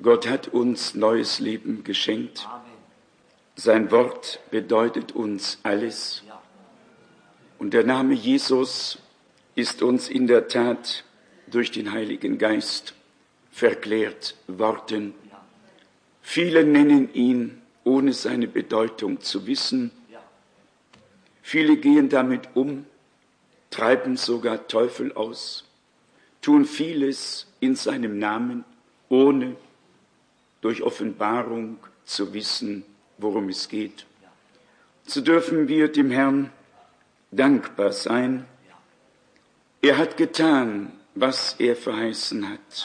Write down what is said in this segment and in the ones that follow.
Gott hat uns neues Leben geschenkt. Sein Wort bedeutet uns alles. Und der Name Jesus ist uns in der Tat durch den Heiligen Geist verklärt worden. Viele nennen ihn, ohne seine Bedeutung zu wissen. Viele gehen damit um, treiben sogar Teufel aus, tun vieles in seinem Namen, ohne durch Offenbarung zu wissen, worum es geht. So dürfen wir dem Herrn dankbar sein. Er hat getan, was er verheißen hat.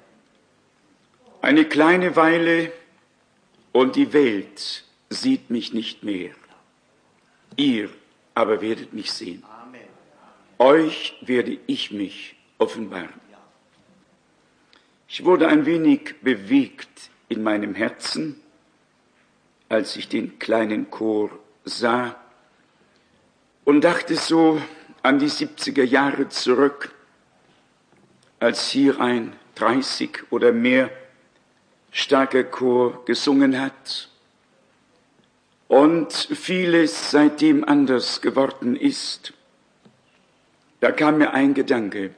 Eine kleine Weile und die Welt sieht mich nicht mehr. Ihr aber werdet mich sehen. Euch werde ich mich offenbaren. Ich wurde ein wenig bewegt in meinem Herzen, als ich den kleinen Chor sah und dachte so an die 70er Jahre zurück, als hier ein 30 oder mehr starker Chor gesungen hat und vieles seitdem anders geworden ist. Da kam mir ein Gedanke.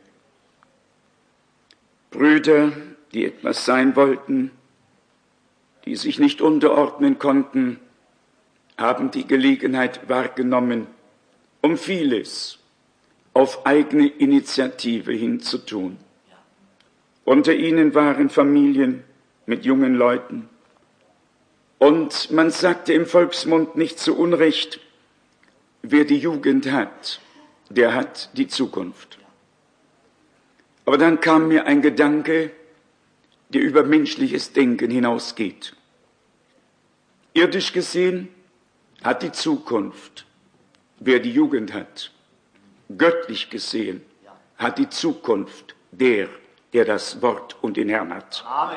Brüder, die etwas sein wollten, die sich nicht unterordnen konnten, haben die Gelegenheit wahrgenommen, um vieles auf eigene Initiative hinzutun. Unter ihnen waren Familien mit jungen Leuten. Und man sagte im Volksmund nicht zu Unrecht, wer die Jugend hat, der hat die Zukunft. Aber dann kam mir ein Gedanke, der über menschliches Denken hinausgeht. Irdisch gesehen hat die Zukunft, wer die Jugend hat. Göttlich gesehen hat die Zukunft der das Wort und den Herrn hat. Amen.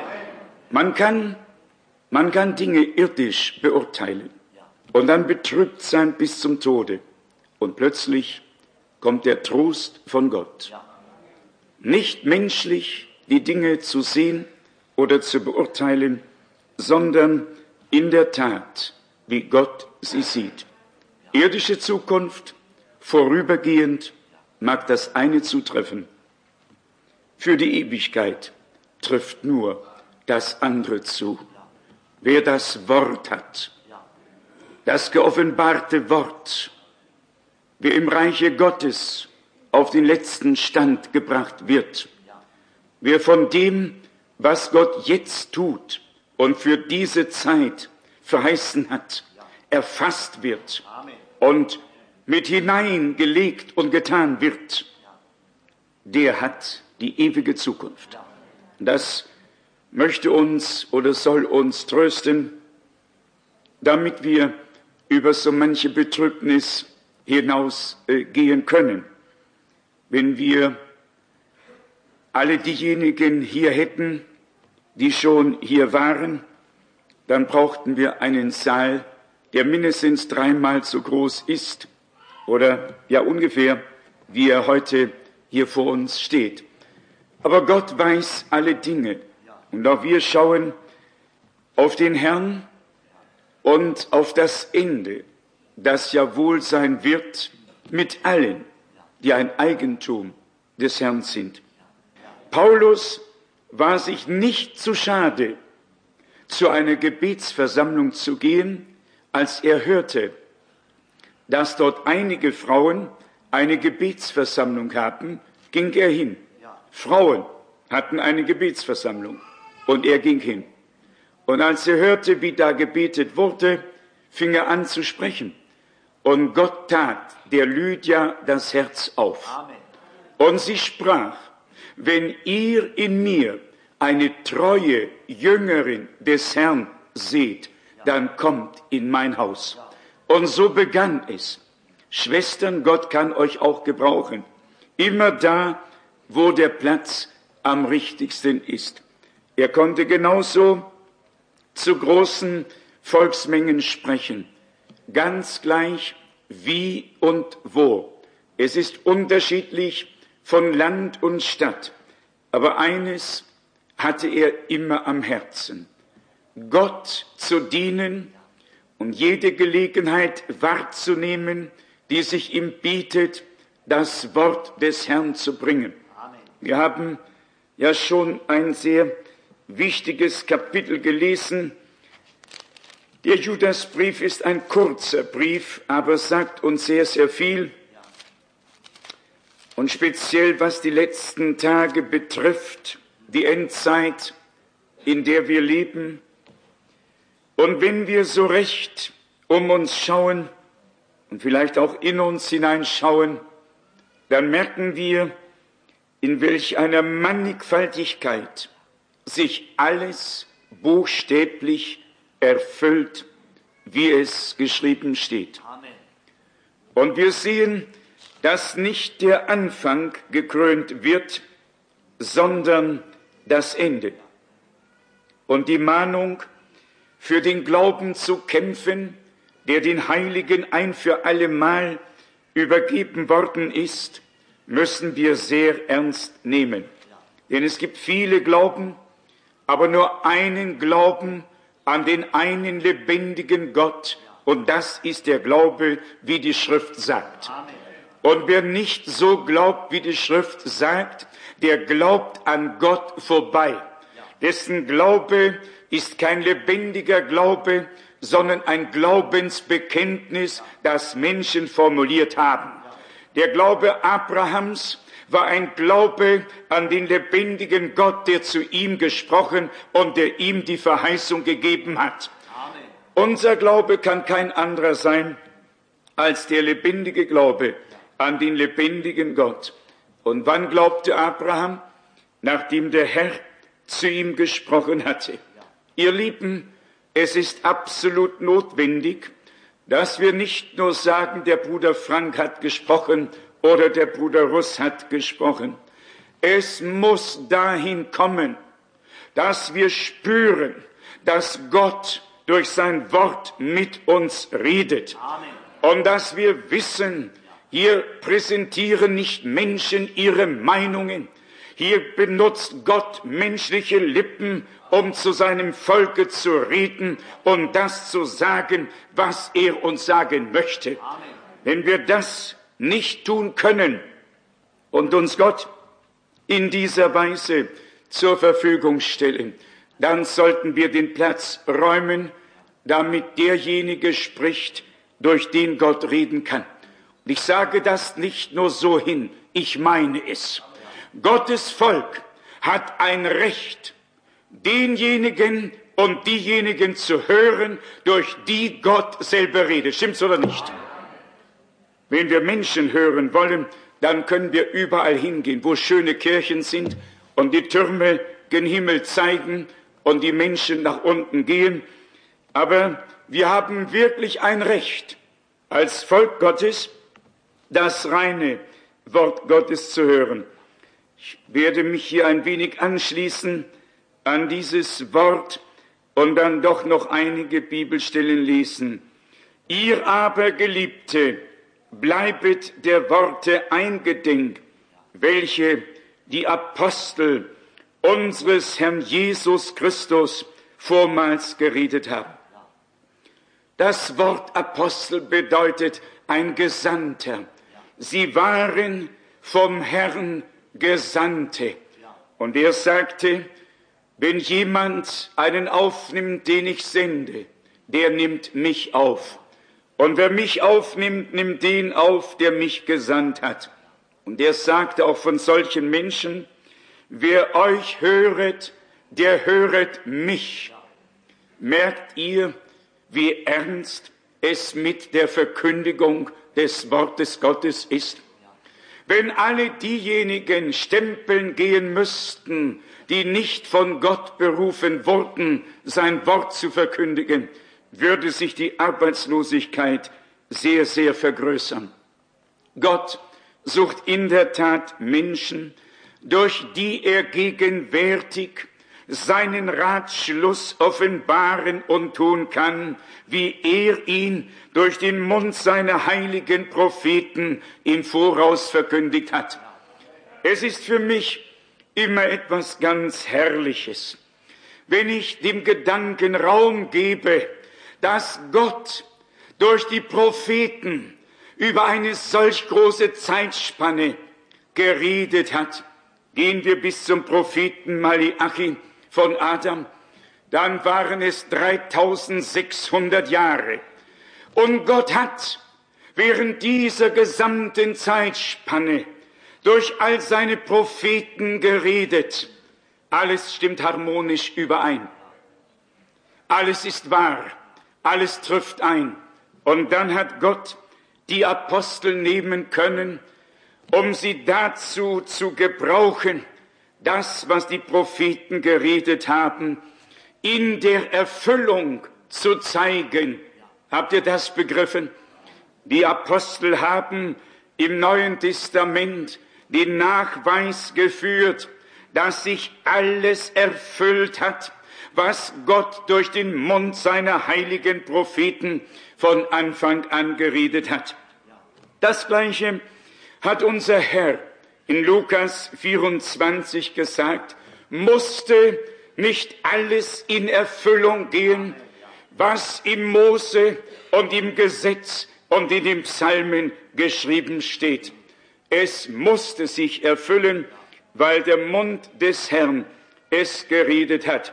Man kann Dinge irdisch beurteilen und dann betrübt sein bis zum Tode. Und plötzlich kommt der Trost von Gott. Nicht menschlich die Dinge zu sehen oder zu beurteilen, sondern in der Tat, wie Gott sie sieht. Irdische Zukunft, vorübergehend, mag das eine zutreffen. Für die Ewigkeit trifft nur das andere zu. Wer das Wort hat, das geoffenbarte Wort, wer im Reiche Gottes auf den letzten Stand gebracht wird, wer von dem, was Gott jetzt tut und für diese Zeit verheißen hat, erfasst wird und mit hineingelegt und getan wird, der hat die ewige Zukunft. Das möchte uns oder soll uns trösten, damit wir über so manche Betrübnis hinausgehen können. Wenn wir alle diejenigen hier hätten, die schon hier waren, dann brauchten wir einen Saal, der mindestens 3-mal so groß ist oder ja ungefähr, wie er heute hier vor uns steht. Aber Gott weiß alle Dinge und auch wir schauen auf den Herrn und auf das Ende, das ja wohl sein wird mit allen, die ein Eigentum des Herrn sind. Paulus war sich nicht zu schade, zu einer Gebetsversammlung zu gehen, als er hörte, dass dort einige Frauen eine Gebetsversammlung hatten, ging er hin. Frauen hatten eine Gebetsversammlung und er ging hin. Und als er hörte, wie da gebetet wurde, fing er an zu sprechen. Und Gott tat der Lydia das Herz auf. Amen. Und sie sprach, wenn ihr in mir eine treue Jüngerin des Herrn seht, dann kommt in mein Haus. Und so begann es. Schwestern, Gott kann euch auch gebrauchen. Immer da, wo der Platz am richtigsten ist. Er konnte genauso zu großen Volksmengen sprechen. Ganz gleich wie und wo. Es ist unterschiedlich von Land und Stadt. Aber eines hatte er immer am Herzen, Gott zu dienen und jede Gelegenheit wahrzunehmen, die sich ihm bietet, das Wort des Herrn zu bringen. Amen. Wir haben ja schon ein sehr wichtiges Kapitel gelesen. Der Judasbrief ist ein kurzer Brief, aber sagt uns sehr, sehr viel. Und speziell was die letzten Tage betrifft, die Endzeit, in der wir leben. Und wenn wir so recht um uns schauen und vielleicht auch in uns hineinschauen, dann merken wir, in welch einer Mannigfaltigkeit sich alles buchstäblich erfüllt, wie es geschrieben steht. Amen. Und wir sehen, dass nicht der Anfang gekrönt wird, sondern das Ende. Und die Mahnung, für den Glauben zu kämpfen, der den Heiligen ein für allemal übergeben worden ist, müssen wir sehr ernst nehmen. Denn es gibt viele Glauben, aber nur einen Glauben an den einen lebendigen Gott. Und das ist der Glaube, wie die Schrift sagt. Und wer nicht so glaubt, wie die Schrift sagt, der glaubt an Gott vorbei. Dessen Glaube ist kein lebendiger Glaube, sondern ein Glaubensbekenntnis, das Menschen formuliert haben. Der Glaube Abrahams war ein Glaube an den lebendigen Gott, der zu ihm gesprochen und der ihm die Verheißung gegeben hat. Amen. Unser Glaube kann kein anderer sein als der lebendige Glaube an den lebendigen Gott. Und wann glaubte Abraham? Nachdem der Herr zu ihm gesprochen hatte. Ihr Lieben, es ist absolut notwendig, dass wir nicht nur sagen, der Bruder Frank hat gesprochen oder der Bruder Russ hat gesprochen. Es muss dahin kommen, dass wir spüren, dass Gott durch sein Wort mit uns redet. Amen. Und dass wir wissen, hier präsentieren nicht Menschen ihre Meinungen. Hier benutzt Gott menschliche Lippen, um zu seinem Volke zu reden und das zu sagen, was er uns sagen möchte. Amen. Wenn wir das nicht tun können und uns Gott in dieser Weise zur Verfügung stellen, dann sollten wir den Platz räumen, damit derjenige spricht, durch den Gott reden kann. Und ich sage das nicht nur so hin, ich meine es. Gottes Volk hat ein Recht, denjenigen und diejenigen zu hören, durch die Gott selber redet. Stimmt's oder nicht? Wenn wir Menschen hören wollen, dann können wir überall hingehen, wo schöne Kirchen sind und die Türme gen Himmel zeigen und die Menschen nach unten gehen. Aber wir haben wirklich ein Recht, als Volk Gottes das reine Wort Gottes zu hören. Ich werde mich hier ein wenig anschließen an dieses Wort und dann doch noch einige Bibelstellen lesen. Ihr aber, Geliebte, bleibet der Worte eingedenk, welche die Apostel unseres Herrn Jesus Christus vormals geredet haben. Das Wort Apostel bedeutet ein Gesandter. Sie waren vom Herrn Gesandte. Und er sagte, wenn jemand einen aufnimmt, den ich sende, der nimmt mich auf. Und wer mich aufnimmt, nimmt den auf, der mich gesandt hat. Und er sagte auch von solchen Menschen, wer euch höret, der höret mich. Merkt ihr, wie ernst es mit der Verkündigung des Wortes Gottes ist? Wenn alle diejenigen stempeln gehen müssten, die nicht von Gott berufen wurden, sein Wort zu verkündigen, würde sich die Arbeitslosigkeit sehr, sehr vergrößern. Gott sucht in der Tat Menschen, durch die er gegenwärtig seinen Ratschluss offenbaren und tun kann, wie er ihn durch den Mund seiner heiligen Propheten im Voraus verkündigt hat. Es ist für mich immer etwas ganz Herrliches, wenn ich dem Gedanken Raum gebe, dass Gott durch die Propheten über eine solch große Zeitspanne geredet hat. Gehen wir bis zum Propheten Maleachi von Adam, dann waren es 3600 Jahre. Und Gott hat während dieser gesamten Zeitspanne durch all seine Propheten geredet. Alles stimmt harmonisch überein. Alles ist wahr, alles trifft ein. Und dann hat Gott die Apostel nehmen können, um sie dazu zu gebrauchen, das, was die Propheten geredet haben, in der Erfüllung zu zeigen. Habt ihr das begriffen? Die Apostel haben im Neuen Testament den Nachweis geführt, dass sich alles erfüllt hat, was Gott durch den Mund seiner heiligen Propheten von Anfang an geredet hat. Das Gleiche hat unser Herr in Lukas 24 gesagt, musste nicht alles in Erfüllung gehen, was im Mose und im Gesetz und in den Psalmen geschrieben steht. Es musste sich erfüllen, weil der Mund des Herrn es geredet hat.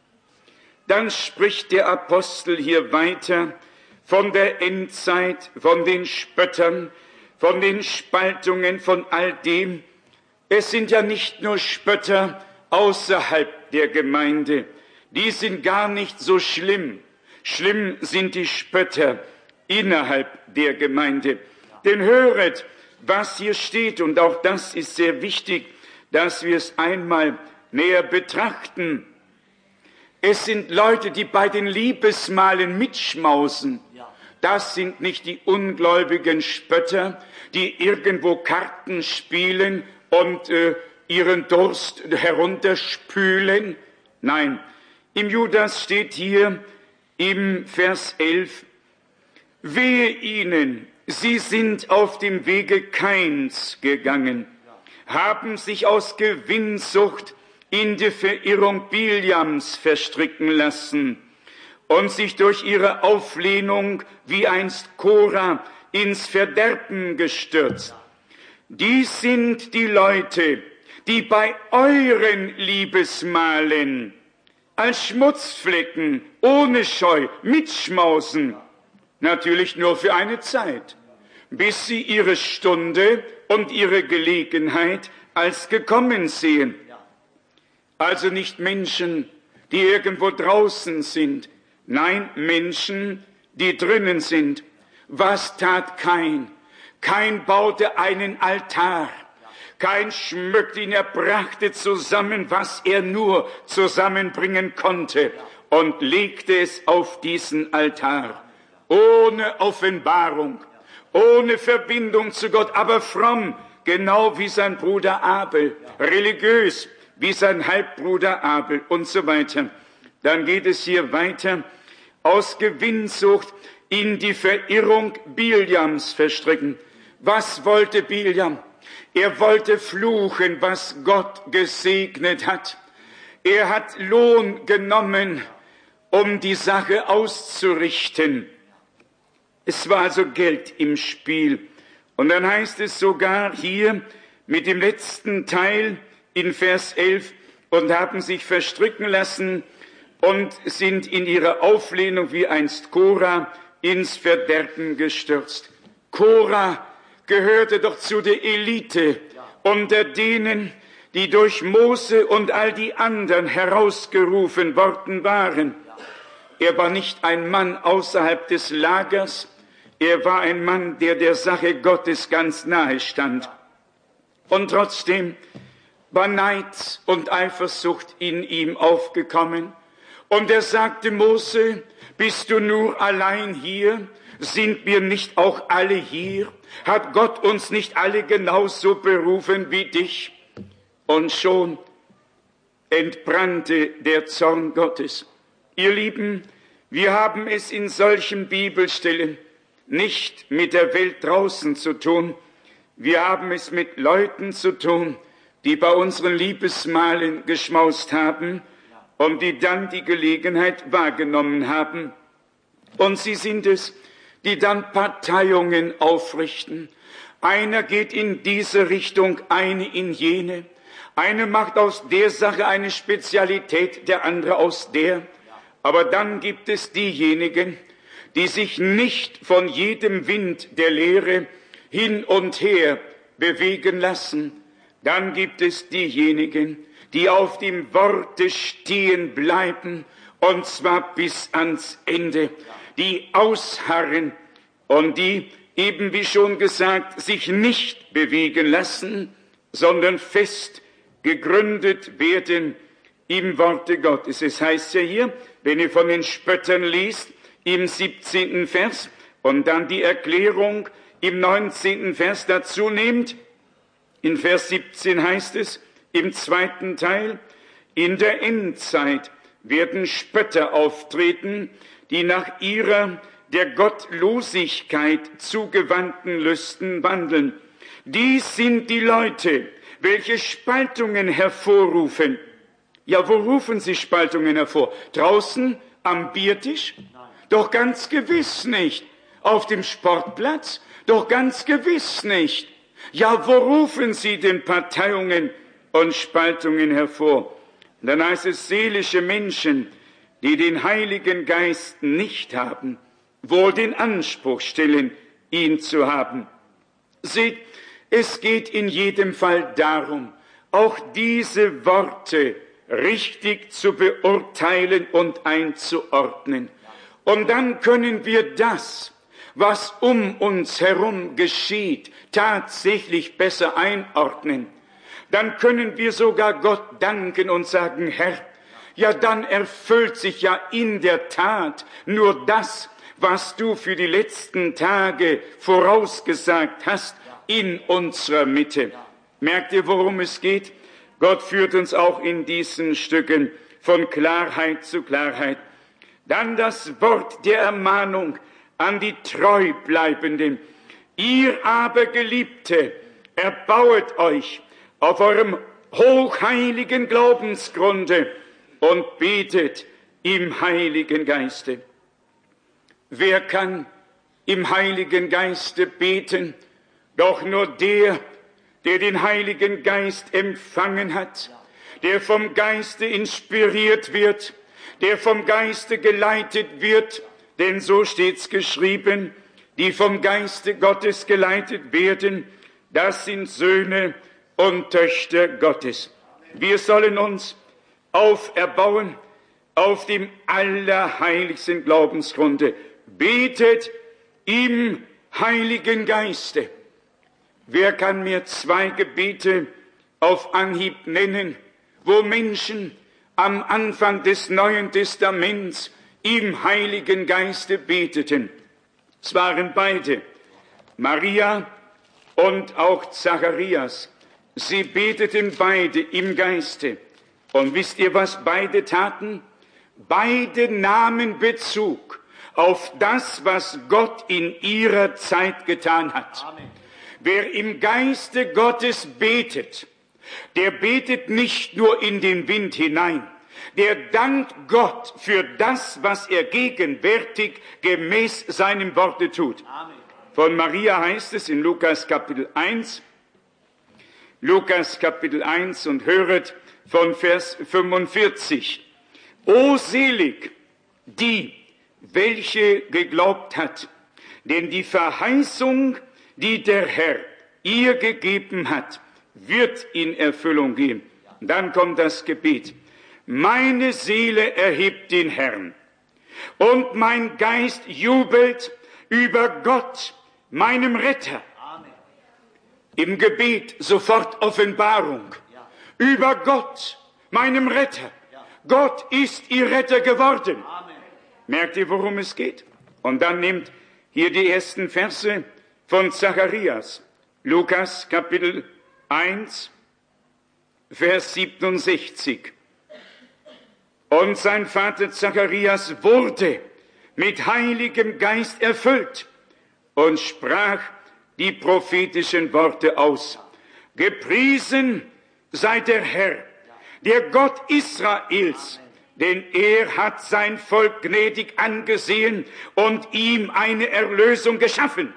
Dann spricht der Apostel hier weiter von der Endzeit, von den Spöttern, von den Spaltungen, von all dem. Es sind ja nicht nur Spötter außerhalb der Gemeinde, die sind gar nicht so schlimm. Schlimm sind die Spötter innerhalb der Gemeinde. Denn höret, was hier steht, und auch das ist sehr wichtig, dass wir es einmal näher betrachten. Es sind Leute, die bei den Liebesmahlen mitschmausen. Das sind nicht die ungläubigen Spötter, die irgendwo Karten spielen und ihren Durst herunterspülen. Nein, im Judas steht hier im Vers 11, wehe ihnen, sie sind auf dem Wege Kains gegangen, haben sich aus Gewinnsucht in die Verirrung Biljams verstricken lassen und sich durch ihre Auflehnung wie einst Korah ins Verderben gestürzt. Dies sind die Leute, die bei euren Liebesmahlen als Schmutzflecken ohne Scheu mitschmausen, natürlich nur für eine Zeit, bis sie ihre Stunde und ihre Gelegenheit als gekommen sehen. Also nicht Menschen, die irgendwo draußen sind, nein, Menschen, die drinnen sind. Was tat Kain? Kain baute einen Altar. Kain schmückte ihn, er brachte zusammen, was er nur zusammenbringen konnte und legte es auf diesen Altar. Ohne Offenbarung, ohne Verbindung zu Gott, aber fromm, genau wie sein Bruder Abel, religiös, wie sein Halbbruder Abel und so weiter. Dann geht es hier weiter, aus Gewinnsucht in die Verirrung Biljams verstricken. Was wollte Biljam? Er wollte fluchen, was Gott gesegnet hat. Er hat Lohn genommen, um die Sache auszurichten. Es war also Geld im Spiel. Und dann heißt es sogar hier mit dem letzten Teil in Vers 11, und haben sich verstricken lassen und sind in ihrer Auflehnung wie einst Korah ins Verderben gestürzt. Korah gehörte doch zu der Elite unter denen, die durch Mose und all die anderen herausgerufen worden waren. Er war nicht ein Mann außerhalb des Lagers, er war ein Mann, der Sache Gottes ganz nahe stand. Und trotzdem war Neid und Eifersucht in ihm aufgekommen. Und er sagte, Mose, bist du nur allein hier? Sind wir nicht auch alle hier? Hat Gott uns nicht alle genauso berufen wie dich? Und schon entbrannte der Zorn Gottes. Ihr Lieben, wir haben es in solchen Bibelstellen nicht mit der Welt draußen zu tun. Wir haben es mit Leuten zu tun, die bei unseren Liebesmahlen geschmaust haben und die dann die Gelegenheit wahrgenommen haben. Und sie sind es, die dann Parteiungen aufrichten. Einer geht in diese Richtung, eine in jene. Eine macht aus der Sache eine Spezialität, der andere aus der. Aber dann gibt es diejenigen, die sich nicht von jedem Wind der Lehre hin und her bewegen lassen. Dann gibt es diejenigen, die auf dem Worte stehen bleiben, und zwar bis ans Ende, die ausharren und die, eben wie schon gesagt, sich nicht bewegen lassen, sondern fest gegründet werden im Worte Gottes. Es heißt ja hier, wenn ihr von den Spöttern liest, im 17. Vers und dann die Erklärung im 19. Vers dazu nehmt, in Vers 17 heißt es, im zweiten Teil, in der Endzeit werden Spötter auftreten, die nach ihrer der Gottlosigkeit zugewandten Lüsten wandeln. Dies sind die Leute, welche Spaltungen hervorrufen. Ja, wo rufen sie Spaltungen hervor? Draußen am Biertisch? Doch ganz gewiss nicht. Auf dem Sportplatz? Doch ganz gewiss nicht. Ja, wo rufen sie denn Parteiungen und Spaltungen hervor? Und dann heißt es, seelische Menschen, die den Heiligen Geist nicht haben, wohl den Anspruch stellen, ihn zu haben. Seht, es geht in jedem Fall darum, auch diese Worte richtig zu beurteilen und einzuordnen. Und dann können wir das, was um uns herum geschieht, tatsächlich besser einordnen. Dann können wir sogar Gott danken und sagen, Herr, ja, dann erfüllt sich ja in der Tat nur das, was du für die letzten Tage vorausgesagt hast in unserer Mitte. Merkt ihr, worum es geht? Gott führt uns auch in diesen Stücken von Klarheit zu Klarheit. Dann das Wort der Ermahnung an die Treubleibenden. Ihr aber, Geliebte, erbauet euch auf eurem hochheiligen Glaubensgrunde und betet im Heiligen Geiste. Wer kann im Heiligen Geiste beten? Doch nur der, der den Heiligen Geist empfangen hat, der vom Geiste inspiriert wird, der vom Geiste geleitet wird, denn so steht's geschrieben, die vom Geiste Gottes geleitet werden, das sind Söhne und Töchter Gottes. Wir sollen uns auferbauen auf dem allerheiligsten Glaubensgrunde. Betet im Heiligen Geiste. Wer kann mir 2 Gebete auf Anhieb nennen, wo Menschen am Anfang des Neuen Testaments im Heiligen Geiste beteten? Es waren beide, Maria und auch Zacharias. Sie beteten beide im Geiste. Und wisst ihr, was beide taten? Beide nahmen Bezug auf das, was Gott in ihrer Zeit getan hat. Amen. Wer im Geiste Gottes betet, der betet nicht nur in den Wind hinein, der dankt Gott für das, was er gegenwärtig gemäß seinem Worte tut. Amen. Von Maria heißt es in Lukas Kapitel 1 und höret von Vers 45. O selig die, welche geglaubt hat, denn die Verheißung, die der Herr ihr gegeben hat, wird in Erfüllung gehen. Dann kommt das Gebet. Meine Seele erhebt den Herrn und mein Geist jubelt über Gott, meinem Retter. Amen. Im Gebet sofort Offenbarung. Ja. Über Gott, meinem Retter. Ja. Gott ist ihr Retter geworden. Amen. Merkt ihr, worum es geht? Und dann nimmt hier die ersten Verse von Zacharias. Lukas Kapitel 1, Vers 67. Und sein Vater Zacharias wurde mit Heiligem Geist erfüllt und sprach die prophetischen Worte aus. Gepriesen sei der Herr, der Gott Israels, denn er hat sein Volk gnädig angesehen und ihm eine Erlösung geschaffen.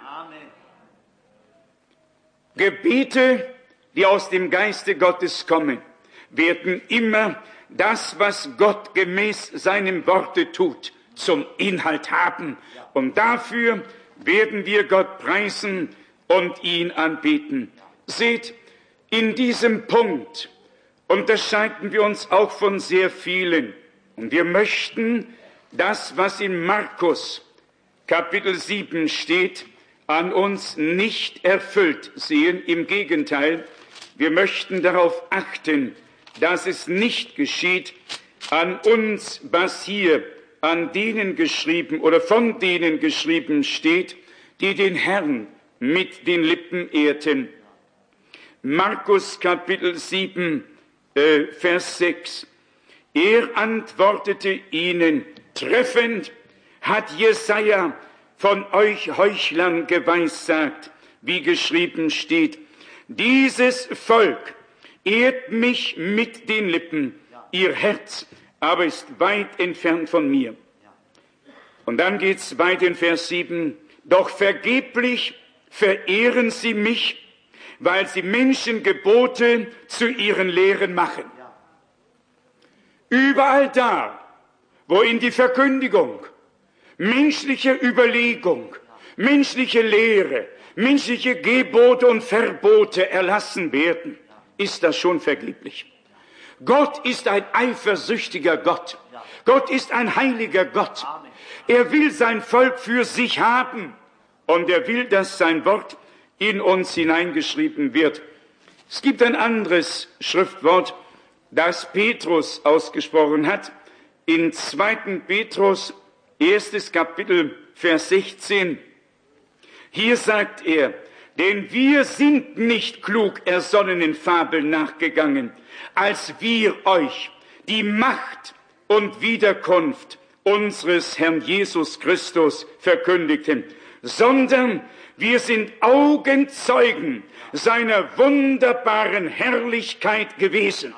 Gebete, die aus dem Geiste Gottes kommen, werden immer das, was Gott gemäß seinem Worte tut, zum Inhalt haben. Und dafür werden wir Gott preisen und ihn anbeten. Seht, in diesem Punkt unterscheiden wir uns auch von sehr vielen. Und wir möchten das, was in Markus Kapitel 7 steht, an uns nicht erfüllt sehen. Im Gegenteil, wir möchten darauf achten, dass es nicht geschieht an uns, was hier an denen geschrieben oder von denen geschrieben steht, die den Herrn mit den Lippen ehrten. Markus Kapitel 7, Vers 6. Er antwortete ihnen, treffend hat Jesaja von euch Heuchlern geweissagt, wie geschrieben steht. Dieses Volk ehrt mich mit den Lippen, ihr Herz aber ist weit entfernt von mir. Und dann geht's weiter in Vers 7. Doch vergeblich verehren sie mich, weil sie Menschengebote zu ihren Lehren machen. Überall da, wo in die Verkündigung menschliche Überlegung, menschliche Lehre, menschliche Gebote und Verbote erlassen werden, ist das schon vergeblich. Gott ist ein eifersüchtiger Gott. Gott ist ein heiliger Gott. Er will sein Volk für sich haben und er will, dass sein Wort in uns hineingeschrieben wird. Es gibt ein anderes Schriftwort, das Petrus ausgesprochen hat, in 2. Petrus, 1. Kapitel, Vers 16. Hier sagt er, denn wir sind nicht klug ersonnenen Fabeln nachgegangen, als wir euch die Macht und Wiederkunft unseres Herrn Jesus Christus verkündigten, sondern wir sind Augenzeugen seiner wunderbaren Herrlichkeit gewesen.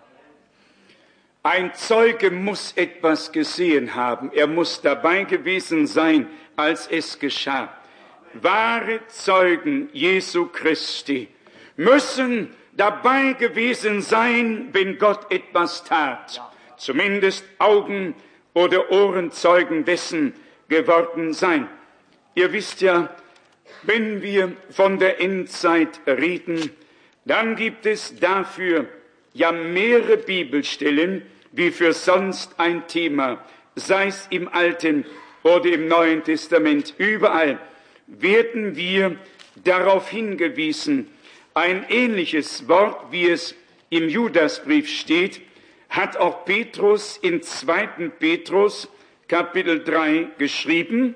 Ein Zeuge muss etwas gesehen haben. Er muss dabei gewesen sein, als es geschah. Wahre Zeugen Jesu Christi müssen dabei gewesen sein, wenn Gott etwas tat. Zumindest Augen- oder Ohrenzeugen dessen geworden sein. Ihr wisst ja, wenn wir von der Endzeit reden, dann gibt es dafür ja mehrere Bibelstellen wie für sonst ein Thema, sei es im Alten oder im Neuen Testament. Überall werden wir darauf hingewiesen. Ein ähnliches Wort, wie es im Judasbrief steht, hat auch Petrus in 2. Petrus Kapitel 3 geschrieben.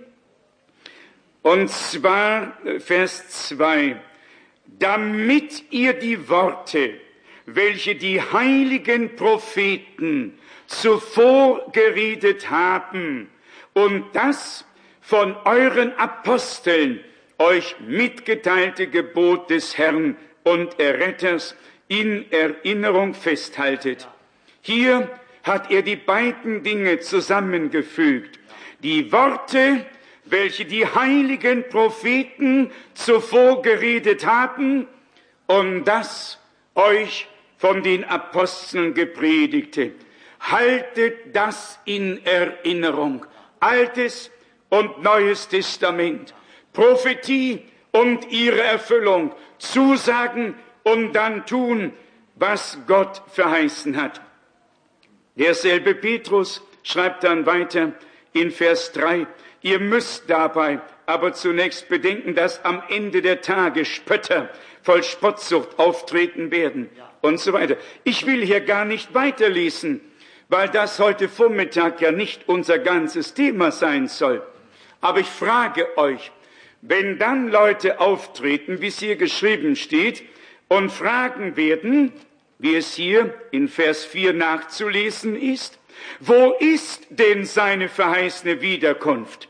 Und zwar Vers 2. Damit ihr die Worte, welche die heiligen Propheten zuvor geredet haben und das von euren Aposteln euch mitgeteilte Gebot des Herrn und Erretters in Erinnerung festhaltet. Hier hat er die beiden Dinge zusammengefügt. Die Worte, welche die heiligen Propheten zuvor geredet haben und das euch von den Aposteln gepredigte. Haltet das in Erinnerung. Altes und Neues Testament, Prophetie und ihre Erfüllung, Zusagen und dann tun, was Gott verheißen hat. Derselbe Petrus schreibt dann weiter in Vers 3, ihr müsst dabei aber zunächst bedenken, dass am Ende der Tage Spötter voll Spottsucht auftreten werden und so weiter. Ich will hier gar nicht weiterlesen, weil das heute Vormittag ja nicht unser ganzes Thema sein soll. Aber ich frage euch, wenn dann Leute auftreten, wie es hier geschrieben steht, und fragen werden, wie es hier in Vers 4 nachzulesen ist, wo ist denn seine verheißene Wiederkunft?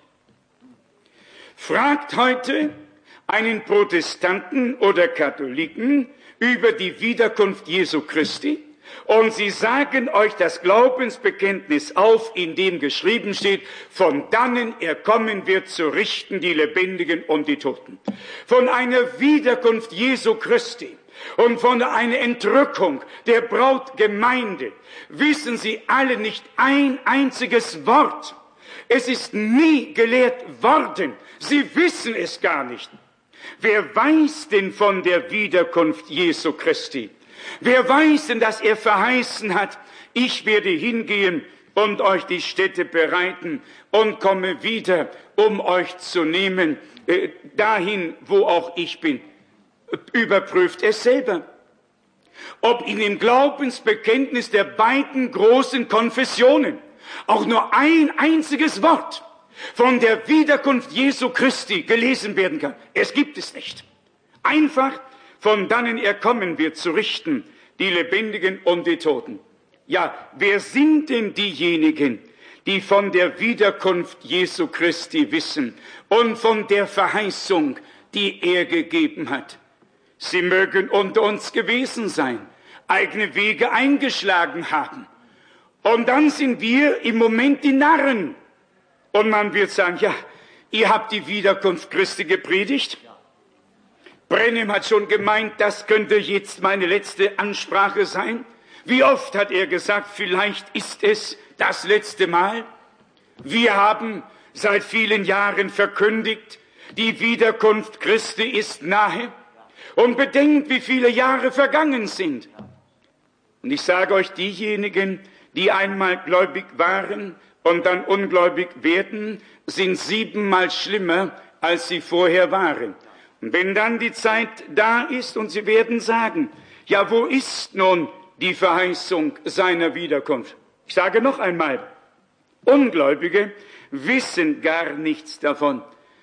Fragt heute einen Protestanten oder Katholiken, über die Wiederkunft Jesu Christi und sie sagen euch das Glaubensbekenntnis auf, in dem geschrieben steht, von dannen er kommen wird zu richten die Lebendigen und die Toten. Von einer Wiederkunft Jesu Christi und von einer Entrückung der Brautgemeinde wissen sie alle nicht ein einziges Wort. Es ist nie gelehrt worden. Sie wissen es gar nicht. Wer weiß denn von der Wiederkunft Jesu Christi? Wer weiß denn, dass er verheißen hat, ich werde hingehen und euch die Stätte bereiten und komme wieder, um euch zu nehmen, dahin, wo auch ich bin. Überprüft es selber. Ob in dem Glaubensbekenntnis der beiden großen Konfessionen auch nur ein einziges Wort von der Wiederkunft Jesu Christi gelesen werden kann. Es gibt es nicht. Einfach, von dannen er kommen wird zu richten, die Lebendigen und die Toten. Ja, wer sind denn diejenigen, die von der Wiederkunft Jesu Christi wissen und von der Verheißung, die er gegeben hat? Sie mögen unter uns gewesen sein, eigene Wege eingeschlagen haben. Und dann sind wir im Moment die Narren. Und man wird sagen, ja, ihr habt die Wiederkunft Christi gepredigt. Brenhem hat schon gemeint, das könnte jetzt meine letzte Ansprache sein. Wie oft hat er gesagt, vielleicht ist es das letzte Mal. Wir haben seit vielen Jahren verkündigt, die Wiederkunft Christi ist nahe. Und bedenkt, wie viele Jahre vergangen sind. Und ich sage euch, diejenigen, die einmal gläubig waren und dann ungläubig werden, sind 7-mal schlimmer, als sie vorher waren. Und wenn dann die Zeit da ist und sie werden sagen, ja, wo ist nun die Verheißung seiner Wiederkunft? Ich sage noch einmal, Ungläubige wissen gar nichts davon.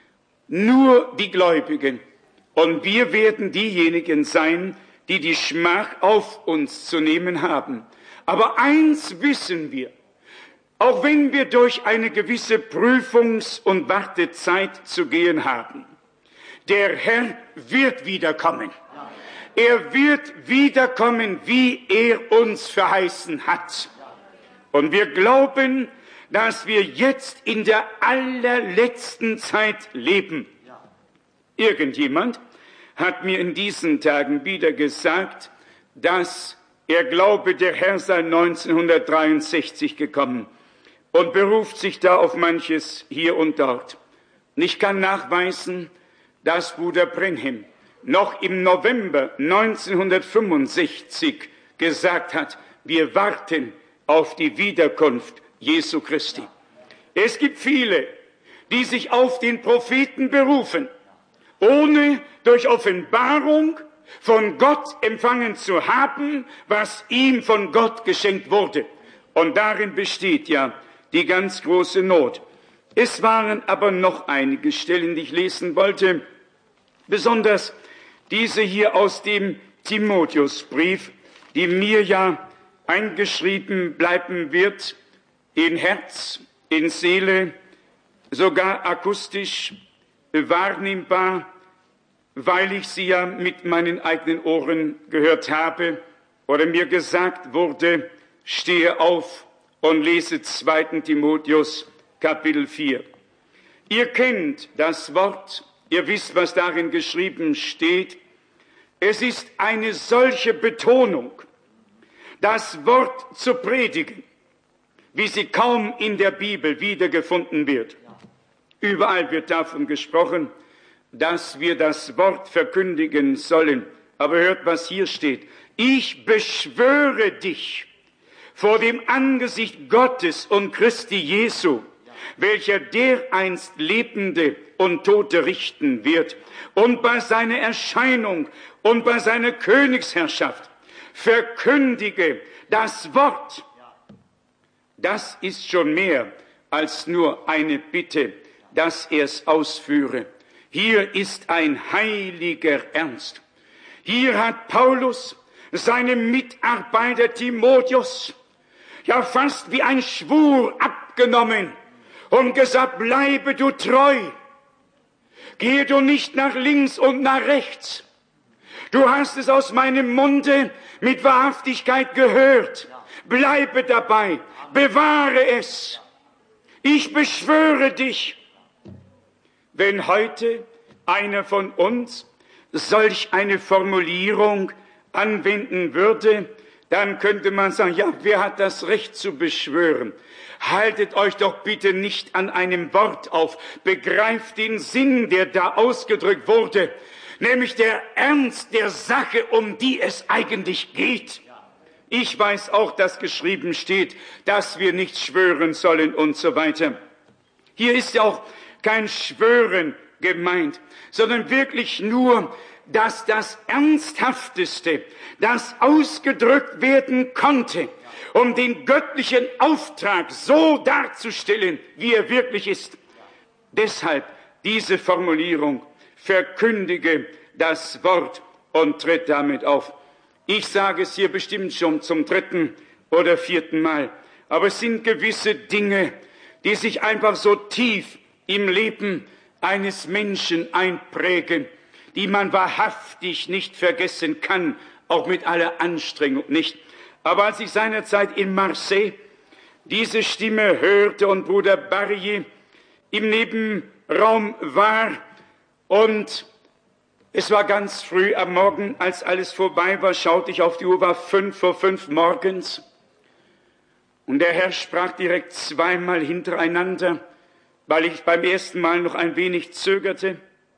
Nur die Gläubigen. Und wir werden diejenigen sein, die die Schmach auf uns zu nehmen haben. Aber eins wissen wir, auch wenn wir durch eine gewisse Prüfungs- und Wartezeit zu gehen haben, der Herr wird wiederkommen. Er wird wiederkommen, wie er uns verheißen hat. Und wir glauben, dass wir jetzt in der allerletzten Zeit leben. Irgendjemand hat mir in diesen Tagen wieder gesagt, dass er glaube, der Herr sei 1963 gekommen und beruft sich da auf manches hier und dort. Und ich kann nachweisen, dass Bruder Brenhem noch im November 1965 gesagt hat, wir warten auf die Wiederkunft Jesu Christi. Es gibt viele, die sich auf den Propheten berufen, ohne durch Offenbarung von Gott empfangen zu haben, was ihm von Gott geschenkt wurde. Und darin besteht ja die ganz große Not. Es waren aber noch einige Stellen, die ich lesen wollte, besonders diese hier aus dem Timotheusbrief, die mir ja eingeschrieben bleiben wird, in Herz, in Seele, sogar akustisch wahrnehmbar, weil ich sie ja mit meinen eigenen Ohren gehört habe oder mir gesagt wurde, stehe auf und lese 2. Timotheus Kapitel 4. Ihr kennt das Wort, ihr wisst, was darin geschrieben steht. Es ist eine solche Betonung, das Wort zu predigen, wie sie kaum in der Bibel wiedergefunden wird. Überall wird davon gesprochen, dass wir das Wort verkündigen sollen. Aber hört, was hier steht. Ich beschwöre dich vor dem Angesicht Gottes und Christi Jesu, welcher dereinst Lebende und Tote richten wird, und bei seiner Erscheinung und bei seiner Königsherrschaft verkündige das Wort. Das ist schon mehr als nur eine Bitte, dass er es ausführe. Hier ist ein heiliger Ernst. Hier hat Paulus seinem Mitarbeiter Timotheus ja fast wie ein Schwur abgenommen und gesagt, bleibe du treu. Gehe du nicht nach links und nach rechts. Du hast es aus meinem Munde mit Wahrhaftigkeit gehört. Bleibe dabei, bewahre es. Ich beschwöre dich, wenn heute einer von uns solch eine Formulierung anwenden würde, dann könnte man sagen, ja, wer hat das Recht zu beschwören? Haltet euch doch bitte nicht an einem Wort auf. Begreift den Sinn, der da ausgedrückt wurde, nämlich der Ernst der Sache, um die es eigentlich geht. Ich weiß auch, dass geschrieben steht, dass wir nicht schwören sollen und so weiter. Hier ist ja auch kein Schwören gemeint, sondern wirklich nur, dass das Ernsthafteste, das ausgedrückt werden konnte, um den göttlichen Auftrag so darzustellen, wie er wirklich ist. Deshalb diese Formulierung: verkündige das Wort und tritt damit auf. Ich sage es hier bestimmt schon zum 3. oder 4. Mal, aber es sind gewisse Dinge, die sich einfach so tief im Leben eines Menschen einprägen, die man wahrhaftig nicht vergessen kann, auch mit aller Anstrengung nicht. Aber als ich seinerzeit in Marseille diese Stimme hörte und Bruder Barrier im Nebenraum war und es war ganz früh am Morgen, als alles vorbei war, schaute ich auf die Uhr, war 5:05 morgens. Und der Herr sprach direkt zweimal hintereinander, weil ich beim ersten Mal noch ein wenig zögerte,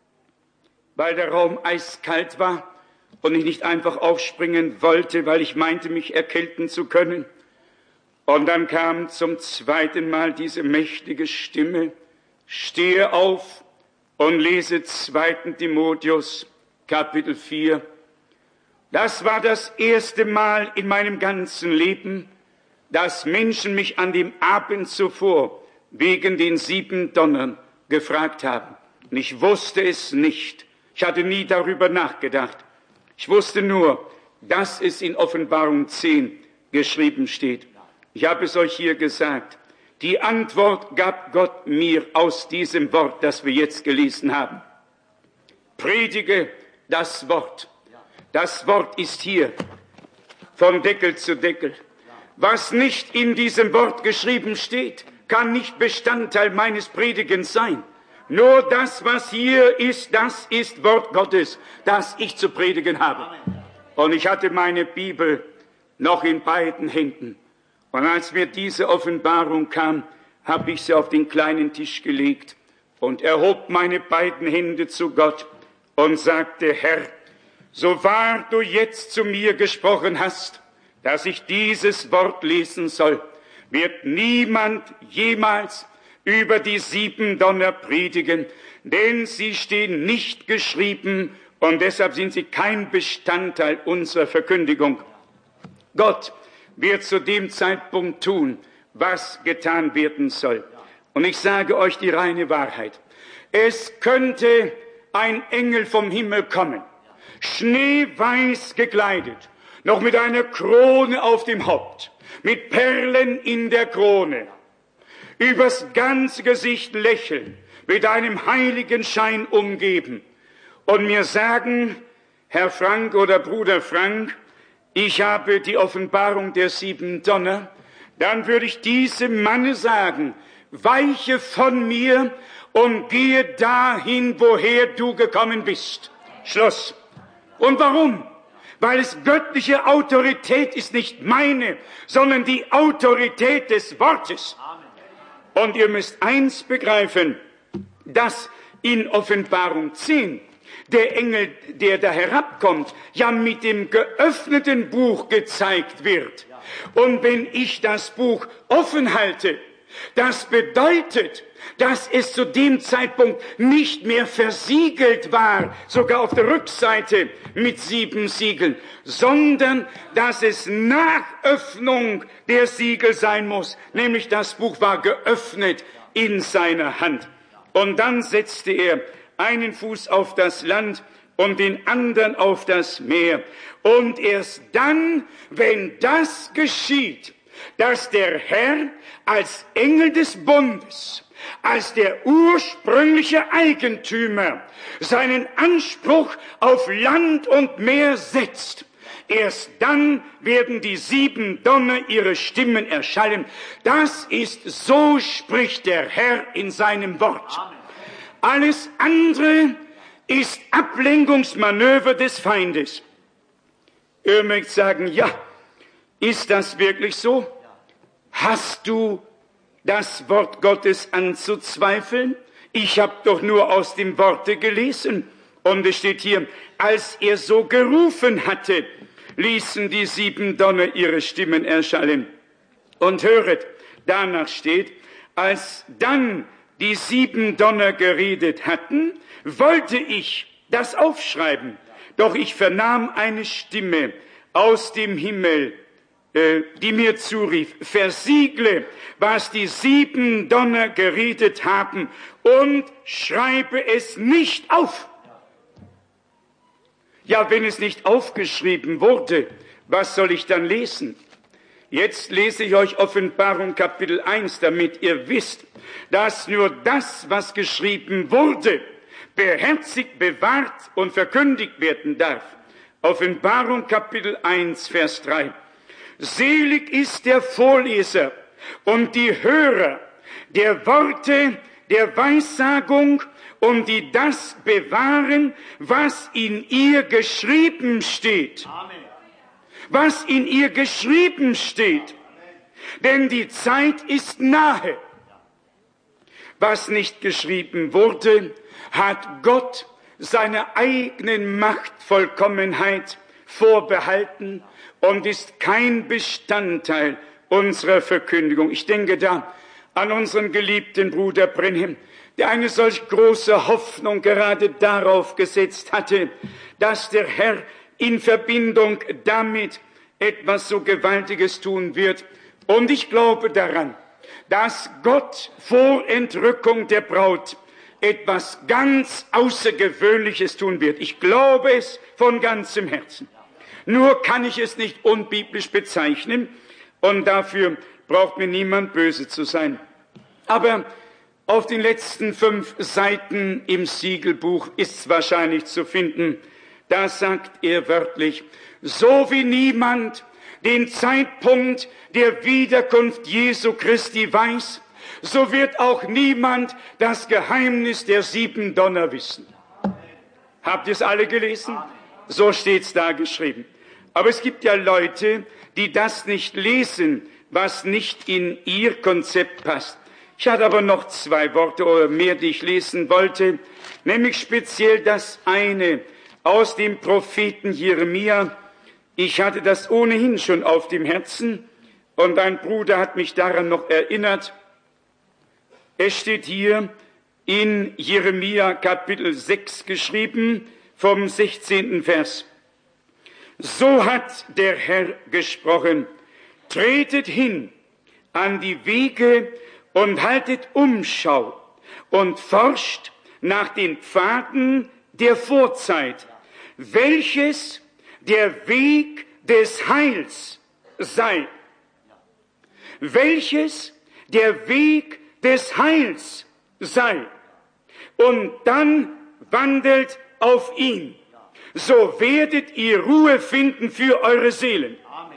weil der Raum eiskalt war und ich nicht einfach aufspringen wollte, weil ich meinte, mich erkälten zu können. Und dann kam zum zweiten Mal diese mächtige Stimme: Stehe auf und lese 2. Timotheus, Kapitel 4. Das war das erste Mal in meinem ganzen Leben, dass Menschen mich an dem Abend zuvor wegen den 7 Donnern gefragt haben. Und ich wusste es nicht. Ich hatte nie darüber nachgedacht. Ich wusste nur, dass es in Offenbarung 10 geschrieben steht. Ich habe es euch hier gesagt. Die Antwort gab Gott mir aus diesem Wort, das wir jetzt gelesen haben. Predige das Wort. Das Wort ist hier, von Deckel zu Deckel. Was nicht in diesem Wort geschrieben steht, kann nicht Bestandteil meines Predigens sein. Nur das, was hier ist, das ist Wort Gottes, das ich zu predigen habe. Und ich hatte meine Bibel noch in beiden Händen. Und als mir diese Offenbarung kam, habe ich sie auf den kleinen Tisch gelegt und erhob meine beiden Hände zu Gott und sagte: Herr, so wahr du jetzt zu mir gesprochen hast, dass ich dieses Wort lesen soll, wird niemand jemals über die 7 Donner predigen, denn sie stehen nicht geschrieben und deshalb sind sie kein Bestandteil unserer Verkündigung. Gott wird zu dem Zeitpunkt tun, was getan werden soll. Und ich sage euch die reine Wahrheit. Es könnte ein Engel vom Himmel kommen, schneeweiß gekleidet, noch mit einer Krone auf dem Haupt, mit Perlen in der Krone, übers ganze Gesicht lächeln, mit einem heiligen Schein umgeben und mir sagen: Herr Frank oder Bruder Frank, ich habe die Offenbarung der 7 Donner, dann würde ich diesem Manne sagen: Weiche von mir und gehe dahin, woher du gekommen bist. Schluss. Und warum? Weil es göttliche Autorität ist, nicht meine, sondern die Autorität des Wortes. Und ihr müsst eins begreifen, dass in Offenbarung 10 der Engel, der da herabkommt, ja mit dem geöffneten Buch gezeigt wird. Und wenn ich das Buch offen halte, das bedeutet, dass es zu dem Zeitpunkt nicht mehr versiegelt war, sogar auf der Rückseite mit 7 Siegeln, sondern dass es nach Öffnung der Siegel sein muss, nämlich das Buch war geöffnet in seiner Hand. Und dann setzte er einen Fuß auf das Land und den anderen auf das Meer. Und erst dann, wenn das geschieht, dass der Herr als Engel des Bundes als der ursprüngliche Eigentümer seinen Anspruch auf Land und Meer setzt, erst dann werden die 7 Donner ihre Stimmen erschallen. Das ist, so spricht der Herr in seinem Wort. Alles andere ist Ablenkungsmanöver des Feindes. Ihr mögt sagen, ja, ist das wirklich so? Hast du das Wort Gottes anzuzweifeln? Ich habe doch nur aus dem Worte gelesen. Und es steht hier, als er so gerufen hatte, ließen die 7 Donner ihre Stimmen erschallen. Und höret, danach steht, als dann die 7 Donner geredet hatten, wollte ich das aufschreiben. Doch ich vernahm eine Stimme aus dem Himmel, die mir zurief, versiegle, was die 7 Donner geredet haben und schreibe es nicht auf. Ja, wenn es nicht aufgeschrieben wurde, was soll ich dann lesen? Jetzt lese ich euch Offenbarung Kapitel 1, damit ihr wisst, dass nur das, was geschrieben wurde, beherzigt, bewahrt und verkündigt werden darf. Offenbarung Kapitel 1, Vers 3. Selig ist der Vorleser und die Hörer der Worte der Weissagung und die das bewahren, was in ihr geschrieben steht. Amen. Was in ihr geschrieben steht. Denn die Zeit ist nahe. Was nicht geschrieben wurde, hat Gott seiner eigenen Machtvollkommenheit vorbehalten und ist kein Bestandteil unserer Verkündigung. Ich denke da an unseren geliebten Bruder Brenhem, der eine solch große Hoffnung gerade darauf gesetzt hatte, dass der Herr in Verbindung damit etwas so Gewaltiges tun wird. Und ich glaube daran, dass Gott vor Entrückung der Braut etwas ganz Außergewöhnliches tun wird. Ich glaube es von ganzem Herzen. Nur kann ich es nicht unbiblisch bezeichnen und dafür braucht mir niemand böse zu sein. Aber auf den letzten 5 Seiten im Siegelbuch ist es wahrscheinlich zu finden. Da sagt er wörtlich, so wie niemand den Zeitpunkt der Wiederkunft Jesu Christi weiß, so wird auch niemand das Geheimnis der 7 Donner wissen. Habt ihr es alle gelesen? So steht's da geschrieben. Aber es gibt ja Leute, die das nicht lesen, was nicht in ihr Konzept passt. Ich hatte aber noch 2 Worte oder mehr, die ich lesen wollte, nämlich speziell das eine aus dem Propheten Jeremia. Ich hatte das ohnehin schon auf dem Herzen und ein Bruder hat mich daran noch erinnert. Es steht hier in Jeremia Kapitel 6 geschrieben, vom 16. Vers. So hat der Herr gesprochen, tretet hin an die Wege und haltet Umschau und forscht nach den Pfaden der Vorzeit, welches der Weg des Heils sei. Welches der Weg des Heils sei. Und dann wandelt auf ihn. So werdet ihr Ruhe finden für eure Seelen. Amen.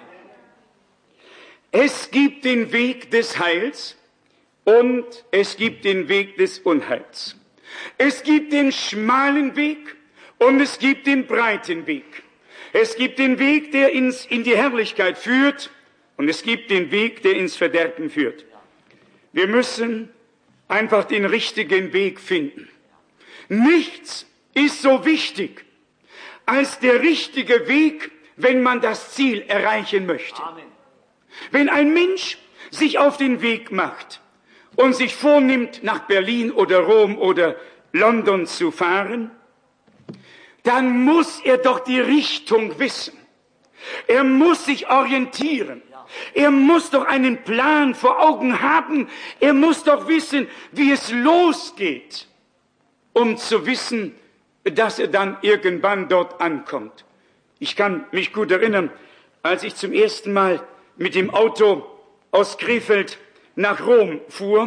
Es gibt den Weg des Heils und es gibt den Weg des Unheils. Es gibt den schmalen Weg und es gibt den breiten Weg. Es gibt den Weg, der in die Herrlichkeit führt und es gibt den Weg, der ins Verderben führt. Wir müssen einfach den richtigen Weg finden. Nichts ist so wichtig als der richtige Weg, wenn man das Ziel erreichen möchte. Amen. Wenn ein Mensch sich auf den Weg macht und sich vornimmt, nach Berlin oder Rom oder London zu fahren, dann muss er doch die Richtung wissen. Er muss sich orientieren. Er muss doch einen Plan vor Augen haben. Er muss doch wissen, wie es losgeht, um zu wissen, dass er dann irgendwann dort ankommt. Ich kann mich gut erinnern, als ich zum ersten Mal mit dem Auto aus Krefeld nach Rom fuhr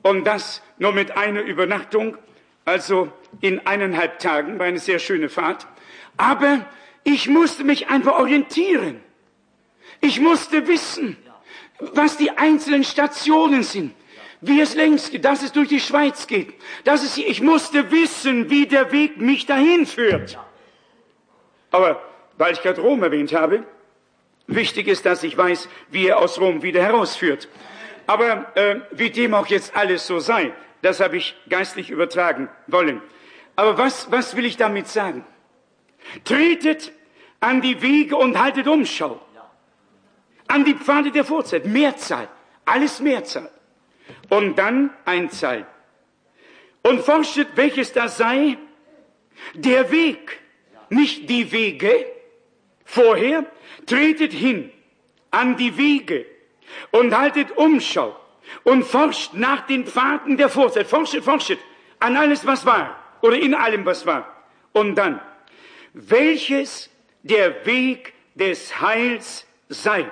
und das nur mit einer Übernachtung, also in 1,5 Tagen, war eine sehr schöne Fahrt. Aber ich musste mich einfach orientieren. Ich musste wissen, was die einzelnen Stationen sind, wie es längs geht, dass es durch die Schweiz geht. Ich musste wissen, wie der Weg mich dahin führt. Aber weil ich gerade Rom erwähnt habe, wichtig ist, dass ich weiß, wie er aus Rom wieder herausführt. Aber wie dem auch jetzt alles so sei, das habe ich geistlich übertragen wollen. Aber was will ich damit sagen? Tretet an die Wege und haltet Umschau. An die Pfade der Vorzeit, Mehrzahl, alles Mehrzahl. Und dann Einzahl. Und forschet, welches das sei, der Weg, nicht die Wege. Vorher tretet hin an die Wege und haltet Umschau und forscht nach den Pfaden der Vorzeit. Forschet an alles, was war oder in allem, was war. Und dann, welches der Weg des Heils sei.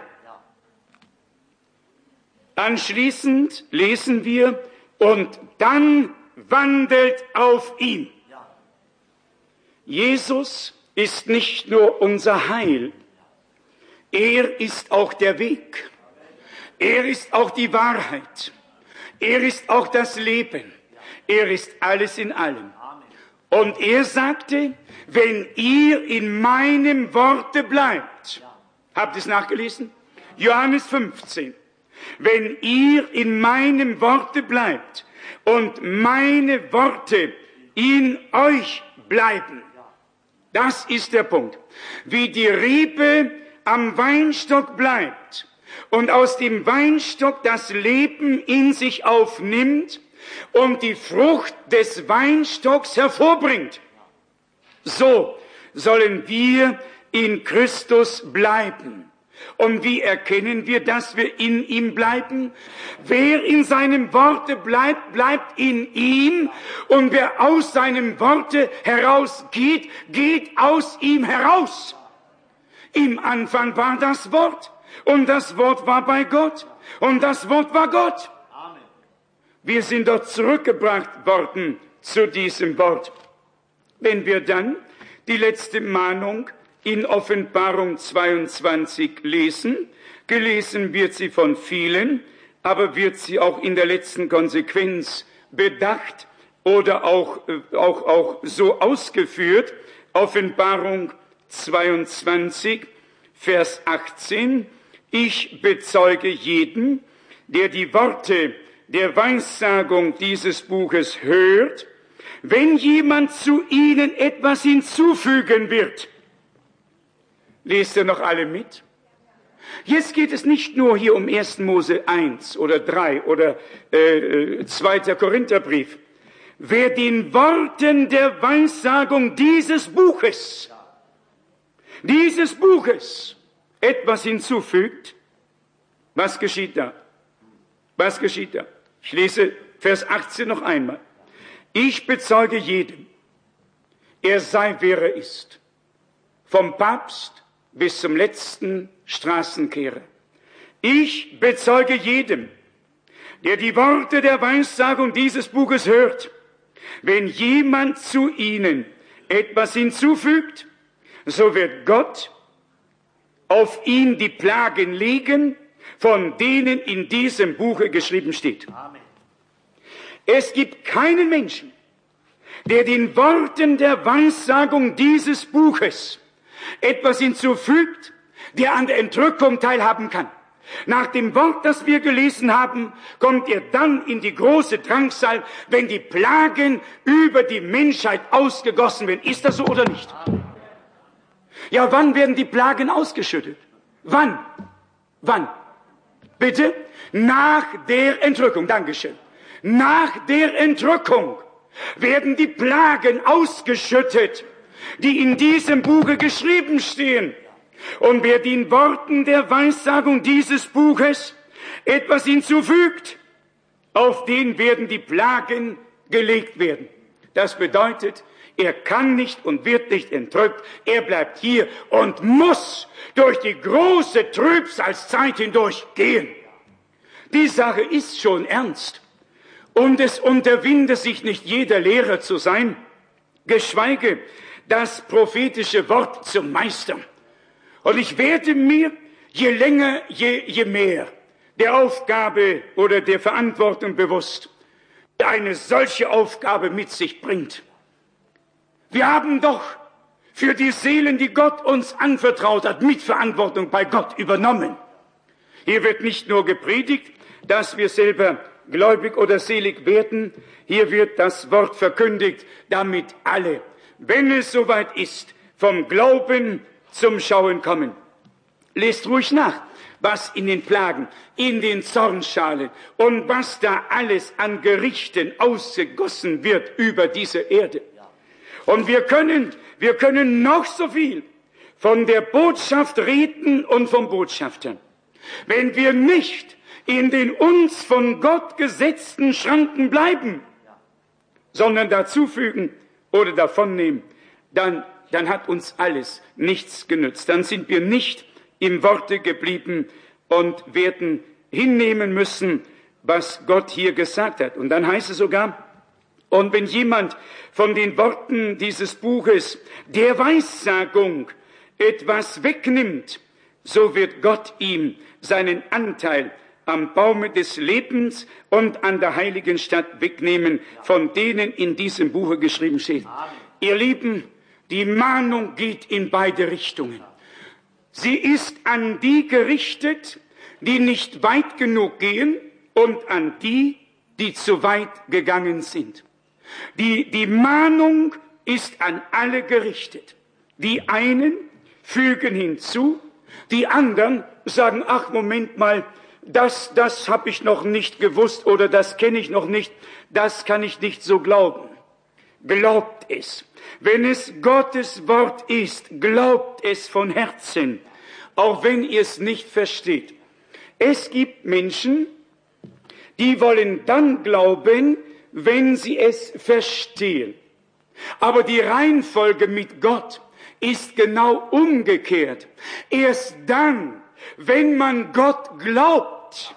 Anschließend lesen wir, und dann wandelt auf ihn. Jesus ist nicht nur unser Heil, er ist auch der Weg, er ist auch die Wahrheit, er ist auch das Leben, er ist alles in allem. Und er sagte, wenn ihr in meinem Worte bleibt, habt ihr es nachgelesen? Johannes 15. Wenn ihr in meinem Worte bleibt und meine Worte in euch bleiben, das ist der Punkt. Wie die Rebe am Weinstock bleibt und aus dem Weinstock das Leben in sich aufnimmt und die Frucht des Weinstocks hervorbringt, so sollen wir in Christus bleiben. Und wie erkennen wir, dass wir in ihm bleiben? Wer in seinem Worte bleibt, bleibt in ihm. Und wer aus seinem Worte herausgeht, geht aus ihm heraus. Im Anfang war das Wort. Und das Wort war bei Gott. Und das Wort war Gott. Wir sind dort zurückgebracht worden zu diesem Wort. Wenn wir dann die letzte Mahnung in Offenbarung 22 lesen, gelesen wird sie von vielen, aber wird sie auch in der letzten Konsequenz bedacht oder auch so ausgeführt. Offenbarung 22, Vers 18. Ich bezeuge jeden, der die Worte der Weissagung dieses Buches hört, wenn jemand zu ihnen etwas hinzufügen wird. Lest ihr noch alle mit? Jetzt geht es nicht nur hier um 1. Mose 1 oder 3 oder 2. Korintherbrief. Wer den Worten der Weissagung dieses Buches etwas hinzufügt, was geschieht da? Was geschieht da? Ich lese Vers 18 noch einmal. Ich bezeuge jedem, er sei, wer er ist, vom Papst bis zum letzten Straßenkehrer. Ich bezeuge jedem, der die Worte der Weissagung dieses Buches hört, wenn jemand zu ihnen etwas hinzufügt, so wird Gott auf ihn die Plagen legen, von denen in diesem Buche geschrieben steht. Amen. Es gibt keinen Menschen, der den Worten der Weissagung dieses Buches etwas hinzufügt, der an der Entrückung teilhaben kann. Nach dem Wort, das wir gelesen haben, kommt er dann in die große Drangsal, wenn die Plagen über die Menschheit ausgegossen werden. Ist das so oder nicht? Ja, wann werden die Plagen ausgeschüttet? Wann? Bitte? Nach der Entrückung. Dankeschön. Nach der Entrückung werden die Plagen ausgeschüttet, die in diesem Buche geschrieben stehen. Und wer den Worten der Weissagung dieses Buches etwas hinzufügt, auf den werden die Plagen gelegt werden. Das bedeutet, er kann nicht und wird nicht entrückt. Er bleibt hier und muss durch die große Trübsalzeit hindurch gehen. Die Sache ist schon ernst. Und es unterwinde sich nicht jeder Lehrer zu sein, geschweige das prophetische Wort zum Meister. Und ich werde mir je länger, je mehr der Aufgabe oder der Verantwortung bewusst, die eine solche Aufgabe mit sich bringt. Wir haben doch für die Seelen, die Gott uns anvertraut hat, Mitverantwortung bei Gott übernommen. Hier wird nicht nur gepredigt, dass wir selber gläubig oder selig werden, hier wird das Wort verkündigt, damit alle, wenn es soweit ist, vom Glauben zum Schauen kommen. Lest ruhig nach, was in den Plagen, in den Zornschalen und was da alles an Gerichten ausgegossen wird über diese Erde. Und wir können noch so viel von der Botschaft reden und vom Botschafter. Wenn wir nicht in den uns von Gott gesetzten Schranken bleiben, sondern dazufügen oder davonnehmen, dann hat uns alles nichts genützt. Dann sind wir nicht im Worte geblieben und werden hinnehmen müssen, was Gott hier gesagt hat. Und dann heißt es sogar, und wenn jemand von den Worten dieses Buches der Weissagung etwas wegnimmt, so wird Gott ihm seinen Anteil am Baume des Lebens und an der heiligen Stadt wegnehmen, von denen in diesem Buche geschrieben steht. Ihr Lieben, die Mahnung geht in beide Richtungen. Sie ist an die gerichtet, die nicht weit genug gehen, und an die, die zu weit gegangen sind. Die Mahnung ist an alle gerichtet. Die einen fügen hinzu, die anderen sagen, ach, Moment mal, das habe ich noch nicht gewusst oder das kenne ich noch nicht, das kann ich nicht so glauben. Glaubt es. Wenn es Gottes Wort ist, glaubt es von Herzen, auch wenn ihr es nicht versteht. Es gibt Menschen, die wollen dann glauben, wenn sie es verstehen. Aber die Reihenfolge mit Gott ist genau umgekehrt. Erst dann, wenn man Gott glaubt,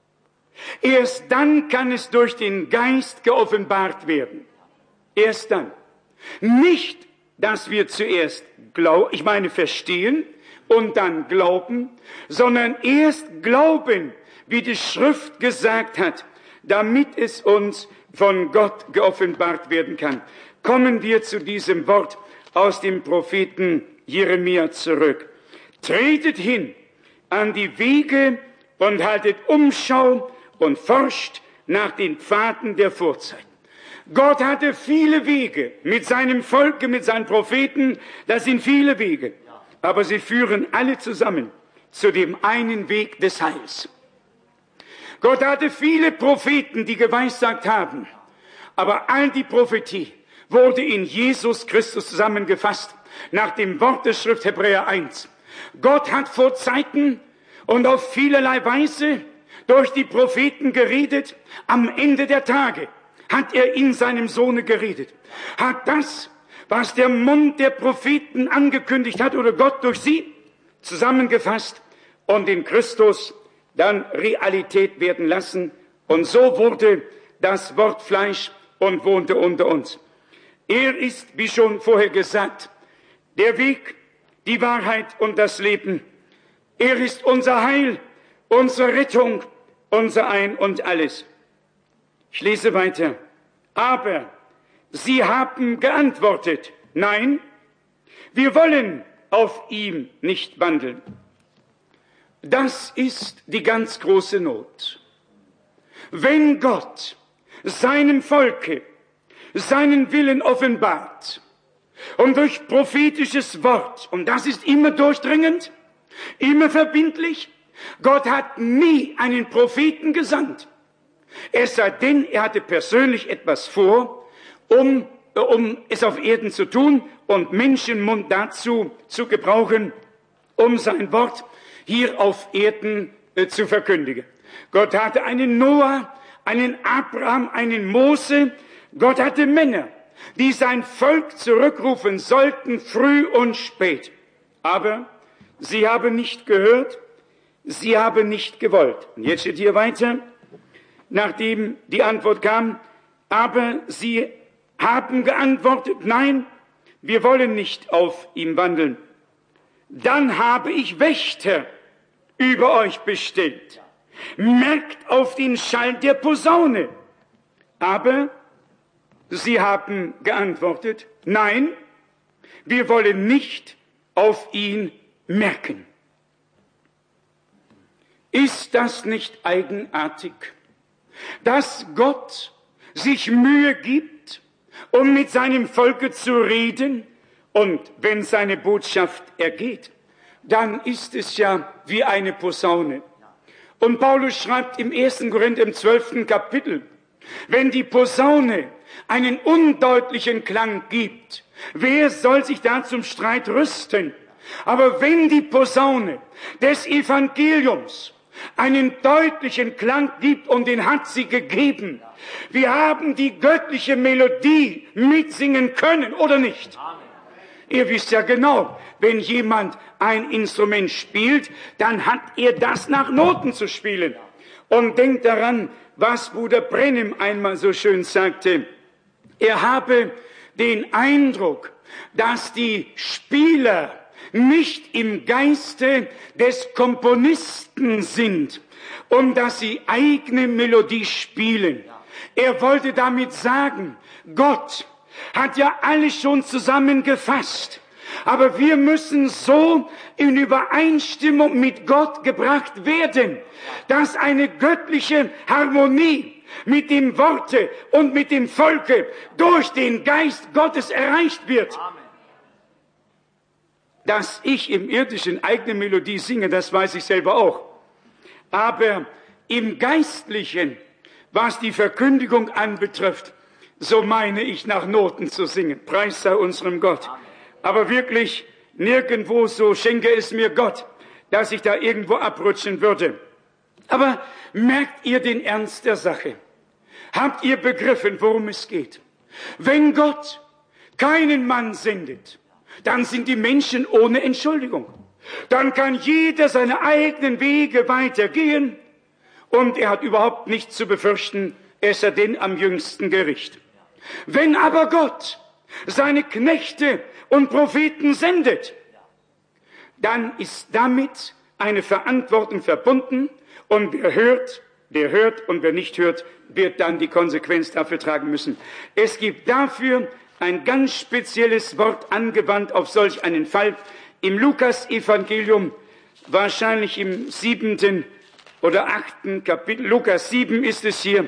erst dann kann es durch den Geist geoffenbart werden. Erst dann. Nicht, dass wir zuerst verstehen und dann glauben, sondern erst glauben, wie die Schrift gesagt hat, damit es uns von Gott geoffenbart werden kann. Kommen wir zu diesem Wort aus dem Propheten Jeremia zurück. Tretet hin an die Wege und haltet Umschau und forscht nach den Pfaden der Vorzeit. Gott hatte viele Wege mit seinem Volk, mit seinen Propheten, das sind viele Wege. Aber sie führen alle zusammen zu dem einen Weg des Heils. Gott hatte viele Propheten, die geweissagt haben, aber all die Prophetie wurde in Jesus Christus zusammengefasst, nach dem Wort der Schrift Hebräer 1. Gott hat vor Zeiten und auf vielerlei Weise durch die Propheten geredet. Am Ende der Tage hat er in seinem Sohne geredet. Hat das, was der Mund der Propheten angekündigt hat oder Gott durch sie zusammengefasst und in Christus dann Realität werden lassen. Und so wurde das Wort Fleisch und wohnte unter uns. Er ist, wie schon vorher gesagt, der Weg, die Wahrheit und das Leben. Er ist unser Heil, unsere Rettung, unser Ein und Alles. Ich lese weiter. Aber sie haben geantwortet, nein, wir wollen auf ihm nicht wandeln. Das ist die ganz große Not. Wenn Gott seinem Volke seinen Willen offenbart und durch prophetisches Wort, und das ist immer durchdringend, immer verbindlich, Gott hat nie einen Propheten gesandt. Es sei denn, er hatte persönlich etwas vor, um es auf Erden zu tun und Menschenmund dazu zu gebrauchen, um sein Wort hier auf Erden zu verkündigen. Gott hatte einen Noah, einen Abraham, einen Mose. Gott hatte Männer, die sein Volk zurückrufen sollten, früh und spät. Aber sie haben nicht gehört, sie haben nicht gewollt. Und jetzt steht hier weiter, nachdem die Antwort kam, aber sie haben geantwortet, nein, wir wollen nicht auf ihm wandeln. Dann habe ich Wächter über euch bestellt. Merkt auf den Schall der Posaune. Aber sie haben geantwortet, nein, wir wollen nicht auf ihn merken. Ist das nicht eigenartig, dass Gott sich Mühe gibt, um mit seinem Volke zu reden, und wenn seine Botschaft ergeht, dann ist es ja wie eine Posaune. Und Paulus schreibt im 1. Korinther im 12. Kapitel, wenn die Posaune einen undeutlichen Klang gibt, wer soll sich da zum Streit rüsten? Aber wenn die Posaune des Evangeliums einen deutlichen Klang gibt, und den hat sie gegeben, wir haben die göttliche Melodie mitsingen können, oder nicht? Ihr wisst ja genau, wenn jemand ein Instrument spielt, dann hat er das nach Noten zu spielen. Und denkt daran, was Bruder Brennim einmal so schön sagte. Er habe den Eindruck, dass die Spieler nicht im Geiste des Komponisten sind und dass sie eigene Melodie spielen. Er wollte damit sagen, Gott hat ja alles schon zusammengefasst. Aber wir müssen so in Übereinstimmung mit Gott gebracht werden, dass eine göttliche Harmonie mit dem Worte und mit dem Volke durch den Geist Gottes erreicht wird. Dass ich im Irdischen eigene Melodie singe, das weiß ich selber auch. Aber im Geistlichen, was die Verkündigung anbetrifft, so meine ich nach Noten zu singen. Preis sei unserem Gott. Aber wirklich nirgendwo, so schenke es mir Gott, dass ich da irgendwo abrutschen würde. Aber merkt ihr den Ernst der Sache? Habt ihr begriffen, worum es geht? Wenn Gott keinen Mann sendet, dann sind die Menschen ohne Entschuldigung. Dann kann jeder seine eigenen Wege weitergehen und er hat überhaupt nichts zu befürchten, es sei denn am jüngsten Gericht. Wenn aber Gott seine Knechte und Propheten sendet, dann ist damit eine Verantwortung verbunden und wer hört und wer nicht hört, wird dann die Konsequenz dafür tragen müssen. Es gibt dafür ein ganz spezielles Wort angewandt auf solch einen Fall im Lukas-Evangelium, wahrscheinlich im 7. oder 8. Kapitel. Lukas 7 ist es hier.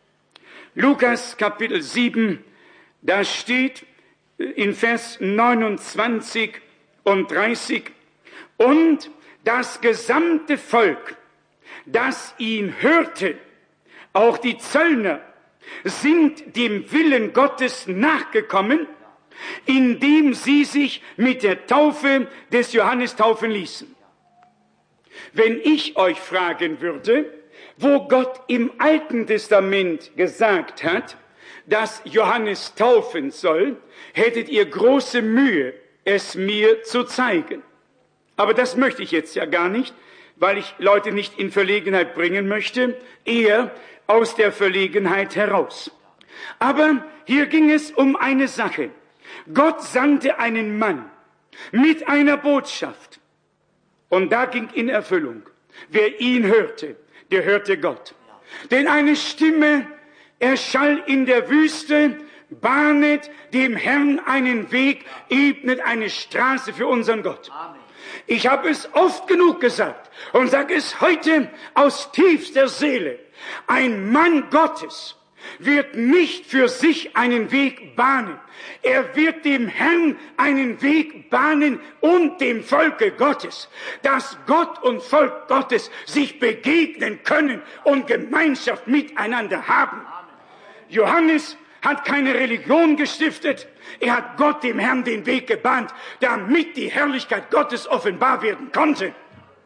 Lukas Kapitel 7, da steht in Vers 29 und 30, und das gesamte Volk, das ihn hörte, auch die Zöllner, sind dem Willen Gottes nachgekommen, indem sie sich mit der Taufe des Johannes taufen ließen. Wenn ich euch fragen würde, wo Gott im Alten Testament gesagt hat, dass Johannes taufen soll, hättet ihr große Mühe, es mir zu zeigen. Aber das möchte ich jetzt ja gar nicht, weil ich Leute nicht in Verlegenheit bringen möchte, eher aus der Verlegenheit heraus. Aber hier ging es um eine Sache. Gott sandte einen Mann mit einer Botschaft. Und da ging in Erfüllung. Wer ihn hörte, der hörte Gott. Denn eine Stimme erschall in der Wüste, bahnet dem Herrn einen Weg, ebnet eine Straße für unseren Gott. Ich habe es oft genug gesagt und sage es heute aus tiefster Seele. Ein Mann Gottes wird nicht für sich einen Weg bahnen. Er wird dem Herrn einen Weg bahnen und dem Volke Gottes, dass Gott und Volk Gottes sich begegnen können und Gemeinschaft miteinander haben. Johannes hat keine Religion gestiftet. Er hat Gott, dem Herrn, den Weg gebahnt, damit die Herrlichkeit Gottes offenbar werden konnte.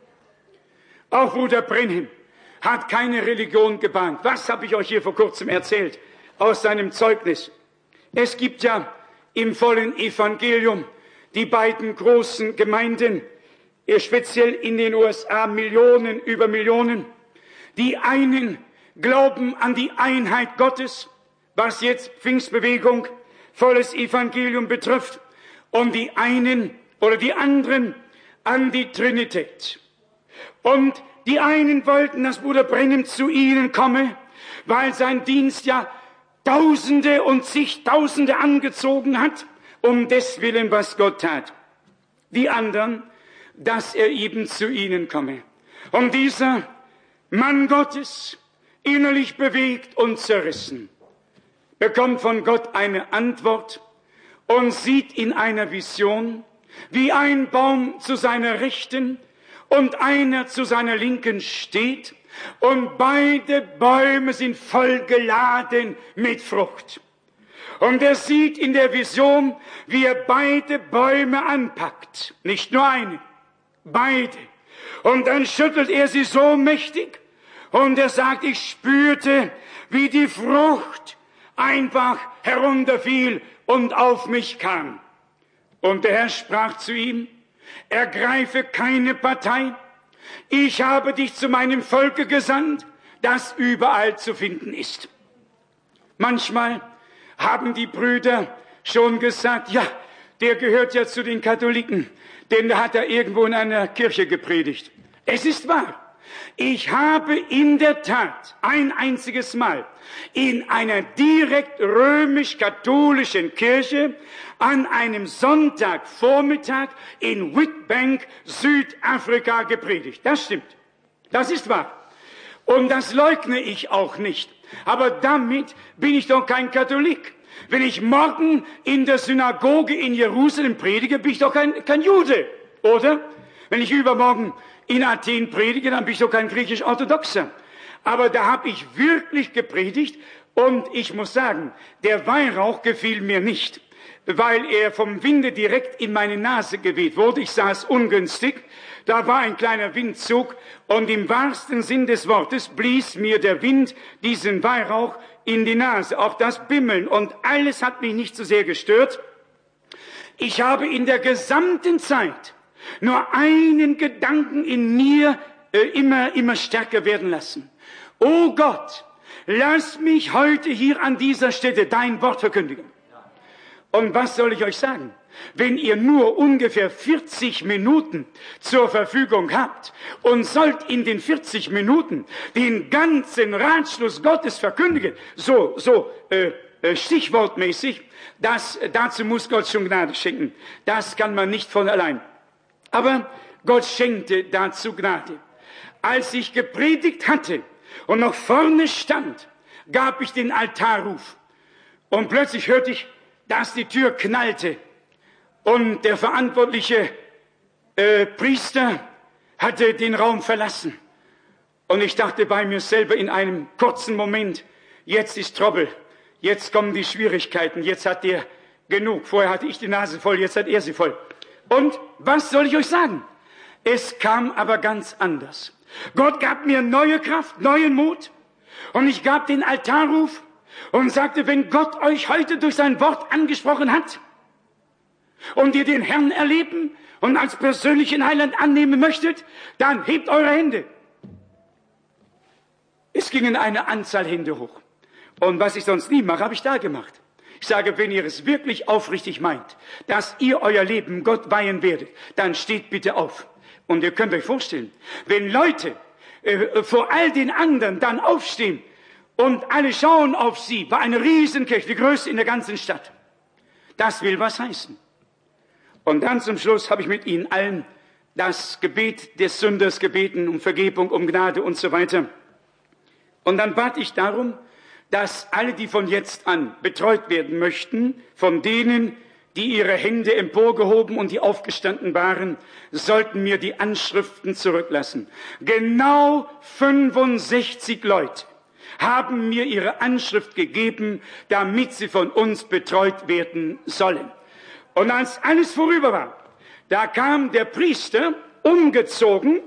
Auch Bruder Brennim hat keine Religion gebahnt. Was habe ich euch hier vor kurzem erzählt aus seinem Zeugnis? Es gibt ja im vollen Evangelium die beiden großen Gemeinden, speziell in den USA, Millionen über Millionen. Die einen, glauben an die Einheit Gottes, was jetzt Pfingstbewegung, volles Evangelium betrifft, und die einen oder die anderen an die Trinität. Und die einen wollten, dass Bruder Branham zu ihnen komme, weil sein Dienst ja Tausende und zigtausende angezogen hat, um des Willen, was Gott tat. Die anderen, dass er eben zu ihnen komme. Und dieser Mann Gottes, innerlich bewegt und zerrissen, bekommt von Gott eine Antwort und sieht in einer Vision, wie ein Baum zu seiner Rechten und einer zu seiner Linken steht, und beide Bäume sind voll geladen mit Frucht. Und er sieht in der Vision, wie er beide Bäume anpackt. Nicht nur eine, beide. Und dann schüttelt er sie so mächtig. Und er sagt, ich spürte, wie die Frucht einfach herunterfiel und auf mich kam. Und der Herr sprach zu ihm, ergreife keine Partei. Ich habe dich zu meinem Volke gesandt, das überall zu finden ist. Manchmal haben die Brüder schon gesagt, ja, der gehört ja zu den Katholiken, denn da hat er irgendwo in einer Kirche gepredigt. Es ist wahr. Ich habe in der Tat ein einziges Mal in einer direkt römisch-katholischen Kirche an einem Sonntagvormittag in Witbank, Südafrika gepredigt. Das stimmt. Das ist wahr. Und das leugne ich auch nicht. Aber damit bin ich doch kein Katholik. Wenn ich morgen in der Synagoge in Jerusalem predige, bin ich doch kein Jude, oder? Wenn ich übermorgen in Athen predige, dann bin ich doch kein griechisch-orthodoxer. Aber da habe ich wirklich gepredigt und ich muss sagen, der Weihrauch gefiel mir nicht, weil er vom Winde direkt in meine Nase geweht wurde. Ich saß ungünstig, da war ein kleiner Windzug und im wahrsten Sinn des Wortes blies mir der Wind diesen Weihrauch in die Nase. Auch das Bimmeln und alles hat mich nicht so sehr gestört. Ich habe in der gesamten Zeit nur einen Gedanken in mir immer stärker werden lassen. O Gott, lass mich heute hier an dieser Stätte dein Wort verkündigen. Und was soll ich euch sagen? Wenn ihr nur ungefähr 40 Minuten zur Verfügung habt und sollt in den 40 Minuten den ganzen Ratschluss Gottes verkündigen, stichwortmäßig, dazu muss Gott schon Gnade schenken. Das kann man nicht von allein. Aber Gott schenkte dazu Gnade. Als ich gepredigt hatte und noch vorne stand, gab ich den Altarruf. Und plötzlich hörte ich, dass die Tür knallte. Und der verantwortliche Priester hatte den Raum verlassen. Und ich dachte bei mir selber in einem kurzen Moment, jetzt ist Trouble, jetzt kommen die Schwierigkeiten, jetzt hat der genug. Vorher hatte ich die Nase voll, jetzt hat er sie voll. Und was soll ich euch sagen? Es kam aber ganz anders. Gott gab mir neue Kraft, neuen Mut. Und ich gab den Altarruf und sagte, wenn Gott euch heute durch sein Wort angesprochen hat und ihr den Herrn erleben und als persönlichen Heiland annehmen möchtet, dann hebt eure Hände. Es gingen eine Anzahl Hände hoch. Und was ich sonst nie mache, habe ich da gemacht. Ich sage, wenn ihr es wirklich aufrichtig meint, dass ihr euer Leben Gott weihen werdet, dann steht bitte auf. Und ihr könnt euch vorstellen, wenn Leute vor all den anderen dann aufstehen und alle schauen auf sie, war eine Riesenkirche, die größte in der ganzen Stadt. Das will was heißen. Und dann zum Schluss habe ich mit ihnen allen das Gebet des Sünders gebeten, um Vergebung, um Gnade und so weiter. Und dann bat ich darum, dass alle, die von jetzt an betreut werden möchten, von denen, die ihre Hände emporgehoben und die aufgestanden waren, sollten mir die Anschriften zurücklassen. Genau 65 Leute haben mir ihre Anschrift gegeben, damit sie von uns betreut werden sollen. Und als alles vorüber war, da kam der Priester umgezogen,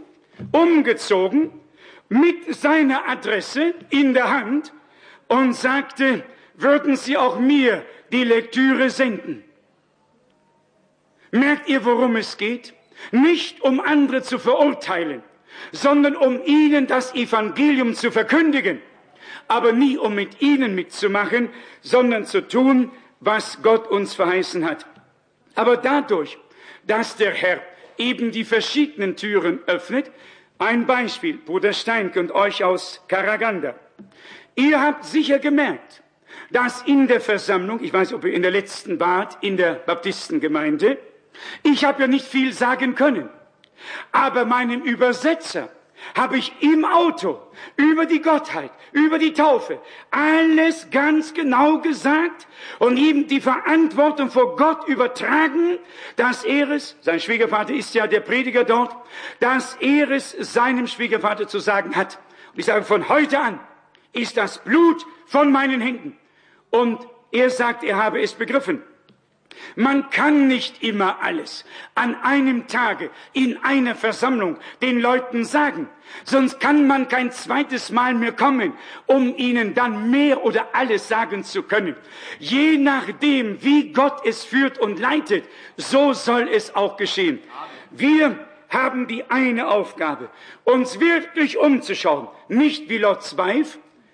mit seiner Adresse in der Hand und sagte, würden Sie auch mir die Lektüre senden? Merkt ihr, worum es geht? Nicht um andere zu verurteilen, sondern um ihnen das Evangelium zu verkündigen. aber nie um mit ihnen mitzumachen, sondern zu tun, was Gott uns verheißen hat. Aber dadurch, dass der Herr eben die verschiedenen Türen öffnet, ein Beispiel, Bruder Steinke und euch aus Karaganda. Ihr habt sicher gemerkt, dass in der Versammlung, ich weiß, ob ihr in der letzten wart, in der Baptistengemeinde, ich habe ja nicht viel sagen können, aber meinem Übersetzer habe ich im Auto über die Gottheit, über die Taufe, alles ganz genau gesagt und ihm die Verantwortung vor Gott übertragen, dass er es, sein Schwiegervater ist ja der Prediger dort, dass er es seinem Schwiegervater zu sagen hat. Und ich sage, von heute an ist das Blut von meinen Händen. Und er sagt, er habe es begriffen. Man kann nicht immer alles an einem Tage in einer Versammlung den Leuten sagen, sonst kann man kein zweites Mal mehr kommen, um ihnen dann mehr oder alles sagen zu können. Je nachdem, wie Gott es führt und leitet, so soll es auch geschehen. Wir haben die eine Aufgabe, uns wirklich umzuschauen, nicht wie Lots Weib,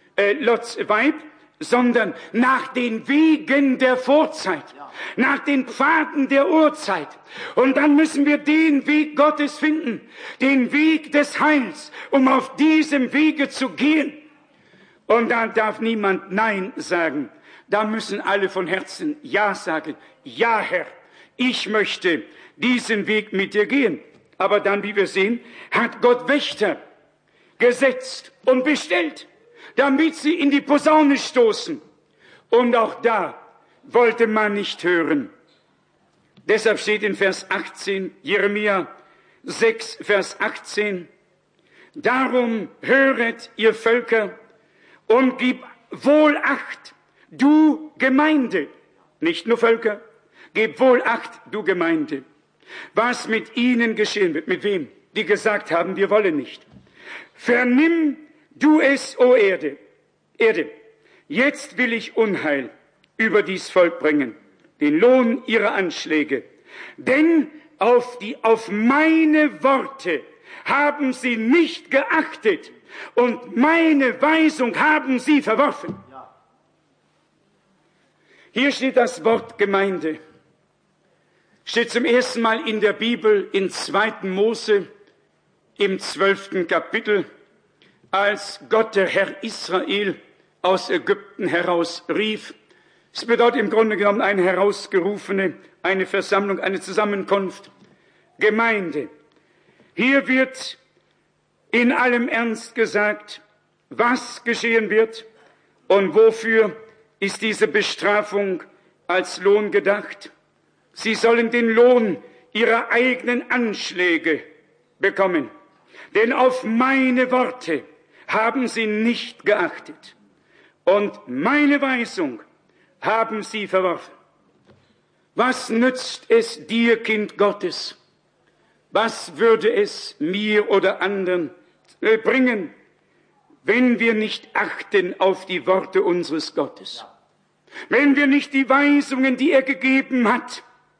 sondern nach den Wegen der Vorzeit, nach den Pfaden der Urzeit. Und dann müssen wir den Weg Gottes finden, den Weg des Heils, um auf diesem Wege zu gehen. Und da darf niemand Nein sagen. Da müssen alle von Herzen Ja sagen. Ja, Herr, ich möchte diesen Weg mit dir gehen. Aber dann, wie wir sehen, hat Gott Wächter gesetzt und bestellt, damit sie in die Posaune stoßen. Und auch da wollte man nicht hören. Deshalb steht in Vers 18, Jeremia 6, Vers 18, darum höret ihr Völker und gib wohl Acht, du Gemeinde, nicht nur Völker, gib wohl Acht, du Gemeinde, was mit ihnen geschehen wird. Mit wem? Die gesagt haben, wir wollen nicht. Vernimm du es, o Erde, jetzt will ich Unheil über dies Volk bringen, den Lohn ihrer Anschläge. Denn auf meine Worte haben sie nicht geachtet und meine Weisung haben sie verworfen. Hier steht das Wort Gemeinde. Steht zum ersten Mal in der Bibel in 2. Mose im 12. Kapitel, als Gott der Herr Israel aus Ägypten herausrief. Es bedeutet im Grunde genommen eine herausgerufene, eine Versammlung, eine Zusammenkunft, Gemeinde. Hier wird in allem Ernst gesagt, was geschehen wird und wofür ist diese Bestrafung als Lohn gedacht. Sie sollen den Lohn ihrer eigenen Anschläge bekommen, denn auf meine Worte haben sie nicht geachtet und meine Weisung haben sie verworfen. Was nützt es dir, Kind Gottes? Was würde es mir oder anderen bringen, wenn wir nicht achten auf die Worte unseres Gottes? Wenn wir nicht die Weisungen, die er gegeben hat,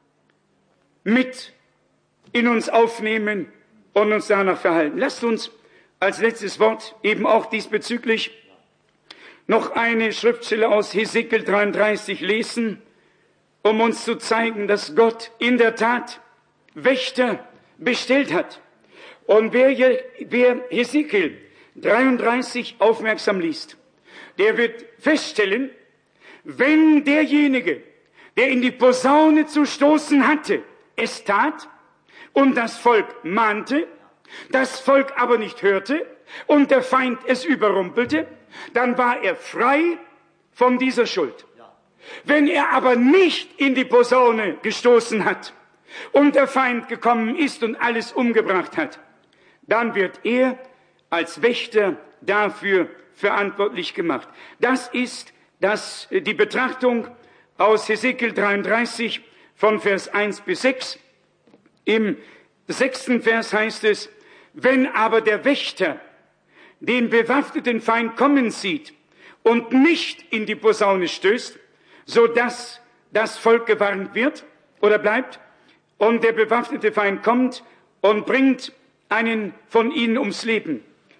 mit in uns aufnehmen und uns danach verhalten. Lasst uns als letztes Wort eben auch diesbezüglich noch eine Schriftstelle aus Hesekiel 33 lesen, um uns zu zeigen, dass Gott in der Tat Wächter bestellt hat. Und wer Hesekiel 33 aufmerksam liest, der wird feststellen, wenn derjenige, der in die Posaune zu stoßen hatte, es tat und das Volk mahnte, das Volk aber nicht hörte und der Feind es überrumpelte, dann war er frei von dieser Schuld. Wenn er aber nicht in die Posaune gestoßen hat und der Feind gekommen ist und alles umgebracht hat, dann wird er als Wächter dafür verantwortlich gemacht. Das ist die Betrachtung aus Hesekiel 33 von Vers 1 bis 6. Im 6. Vers heißt es, wenn aber der Wächter den bewaffneten Feind kommen sieht und nicht in die Posaune stößt, so dass das Volk gewarnt wird oder bleibt, und der bewaffnete Feind kommt und bringt einen von ihnen ums Leben,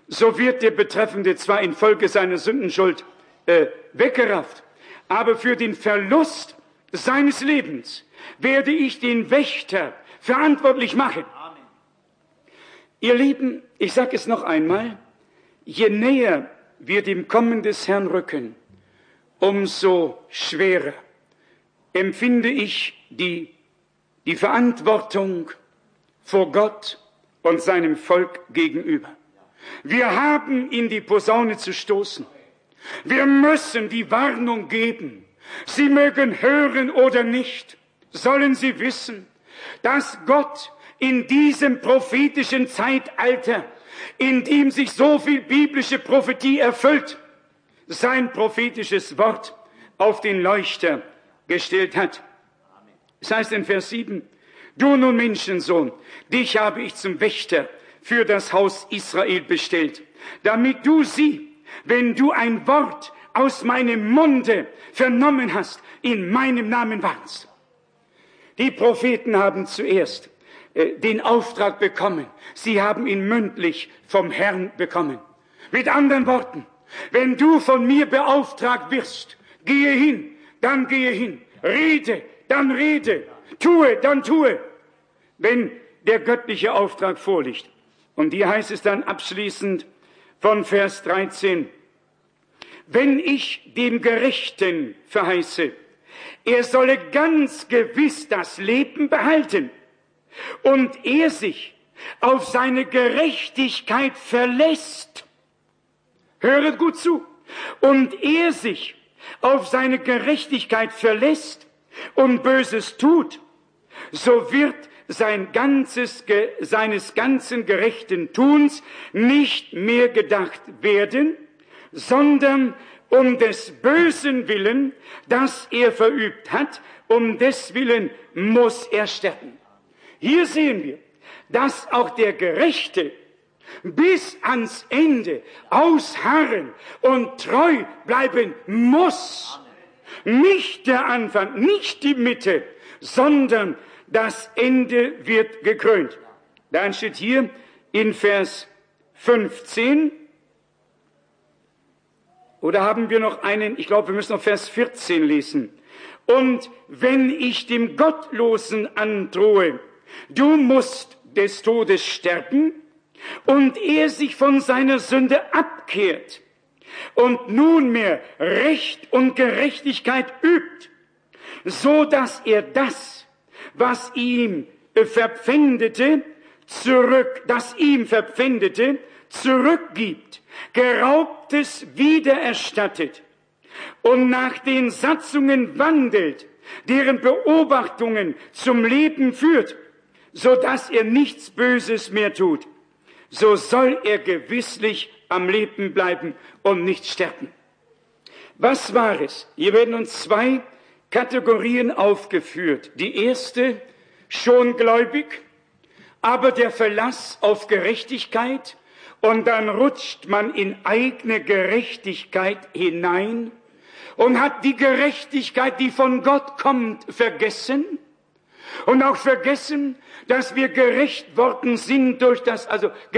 so wird der Betreffende zwar infolge seiner Sündenschuld weggerafft, aber für den Verlust seines Lebens werde ich den Wächter verantwortlich machen. Amen. Ihr Lieben, ich sage es noch einmal, je näher wir dem Kommen des Herrn rücken, umso schwerer empfinde ich die Verantwortung vor Gott und seinem Volk gegenüber. Wir haben in die Posaune zu stoßen. Wir müssen die Warnung geben. Sie mögen hören oder nicht, sollen sie wissen, dass Gott in diesem prophetischen Zeitalter, in dem sich so viel biblische Prophetie erfüllt, sein prophetisches Wort auf den Leuchter gestellt hat. Es heißt in Vers 7, du nun Menschensohn, dich habe ich zum Wächter für das Haus Israel bestellt, damit du sie, wenn du ein Wort aus meinem Munde vernommen hast, in meinem Namen warnst. Die Propheten haben zuerst den Auftrag bekommen. Sie haben ihn mündlich vom Herrn bekommen. Mit anderen Worten, wenn du von mir beauftragt wirst, gehe hin, dann gehe hin. Rede, dann rede. Tue, dann tue. Wenn der göttliche Auftrag vorliegt. Und hier heißt es dann abschließend von Vers 13, wenn ich dem Gerechten verheiße, er solle ganz gewiss das Leben behalten und er sich auf seine Gerechtigkeit verlässt. Höret gut zu. Und er sich auf seine Gerechtigkeit verlässt und Böses tut, so wird seines ganzen gerechten Tuns nicht mehr gedacht werden, sondern um des Bösen willen, das er verübt hat, um des Willen muss er sterben. Hier sehen wir, dass auch der Gerechte bis ans Ende ausharren und treu bleiben muss. Nicht der Anfang, nicht die Mitte, sondern das Ende wird gekrönt. Dann steht hier in Vers 15, oder haben wir noch einen, ich glaube, wir müssen noch Vers 14 lesen. Und wenn ich dem Gottlosen androhe, du musst des Todes sterben, und er sich von seiner Sünde abkehrt und nunmehr Recht und Gerechtigkeit übt, so dass er das, was ihm verpfändete, zurückgibt, Geraubtes wiedererstattet und nach den Satzungen wandelt, deren Beobachtungen zum Leben führt, so dass er nichts Böses mehr tut, so soll er gewisslich am Leben bleiben und nicht sterben. Was war es? Hier werden uns zwei Kategorien aufgeführt. Die erste, schon gläubig, aber der Verlass auf Gerechtigkeit, und dann rutscht man in eigene Gerechtigkeit hinein und hat die Gerechtigkeit, die von Gott kommt, vergessen. Und auch vergessen, dass wir gerecht geworden sind durch das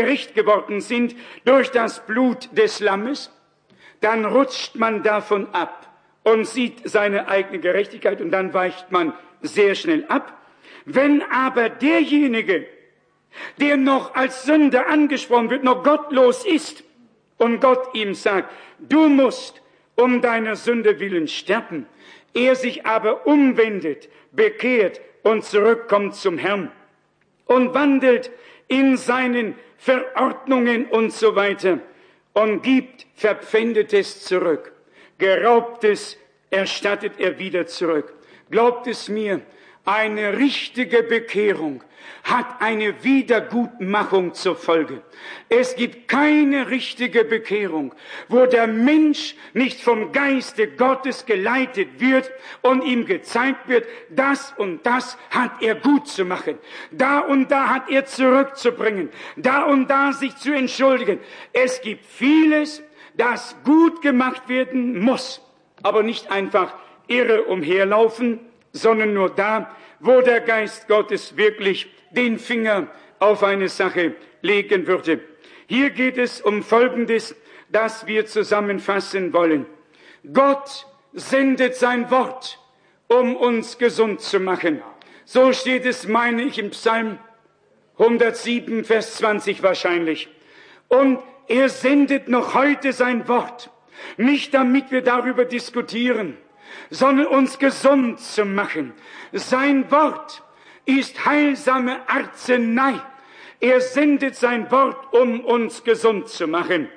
Blut des Lammes, dann rutscht man davon ab und sieht seine eigene Gerechtigkeit und dann weicht man sehr schnell ab. Wenn aber derjenige, der noch als Sünder angesprochen wird, noch gottlos ist und Gott ihm sagt, du musst um deiner Sünde willen sterben, er sich aber umwendet, bekehrt und zurückkommt zum Herrn und wandelt in seinen Verordnungen und so weiter und gibt Verpfändetes zurück. Geraubtes erstattet er wieder zurück. Glaubt es mir, eine richtige Bekehrung hat eine Wiedergutmachung zur Folge. Es gibt keine richtige Bekehrung, wo der Mensch nicht vom Geiste Gottes geleitet wird und ihm gezeigt wird, das und das hat er gut zu machen. Da und da hat er zurückzubringen. Da und da sich zu entschuldigen. Es gibt vieles, das gut gemacht werden muss, aber nicht einfach irre umherlaufen, sondern nur da, wo der Geist Gottes wirklich den Finger auf eine Sache legen würde. Hier geht es um Folgendes, das wir zusammenfassen wollen. Gott sendet sein Wort, um uns gesund zu machen. So steht es, meine ich, im Psalm 107, Vers 20 wahrscheinlich. Und er sendet noch heute sein Wort, nicht damit wir darüber diskutieren, sondern uns gesund zu machen. Sein Wort ist heilsame Arznei. Er sendet sein Wort, um uns gesund zu machen.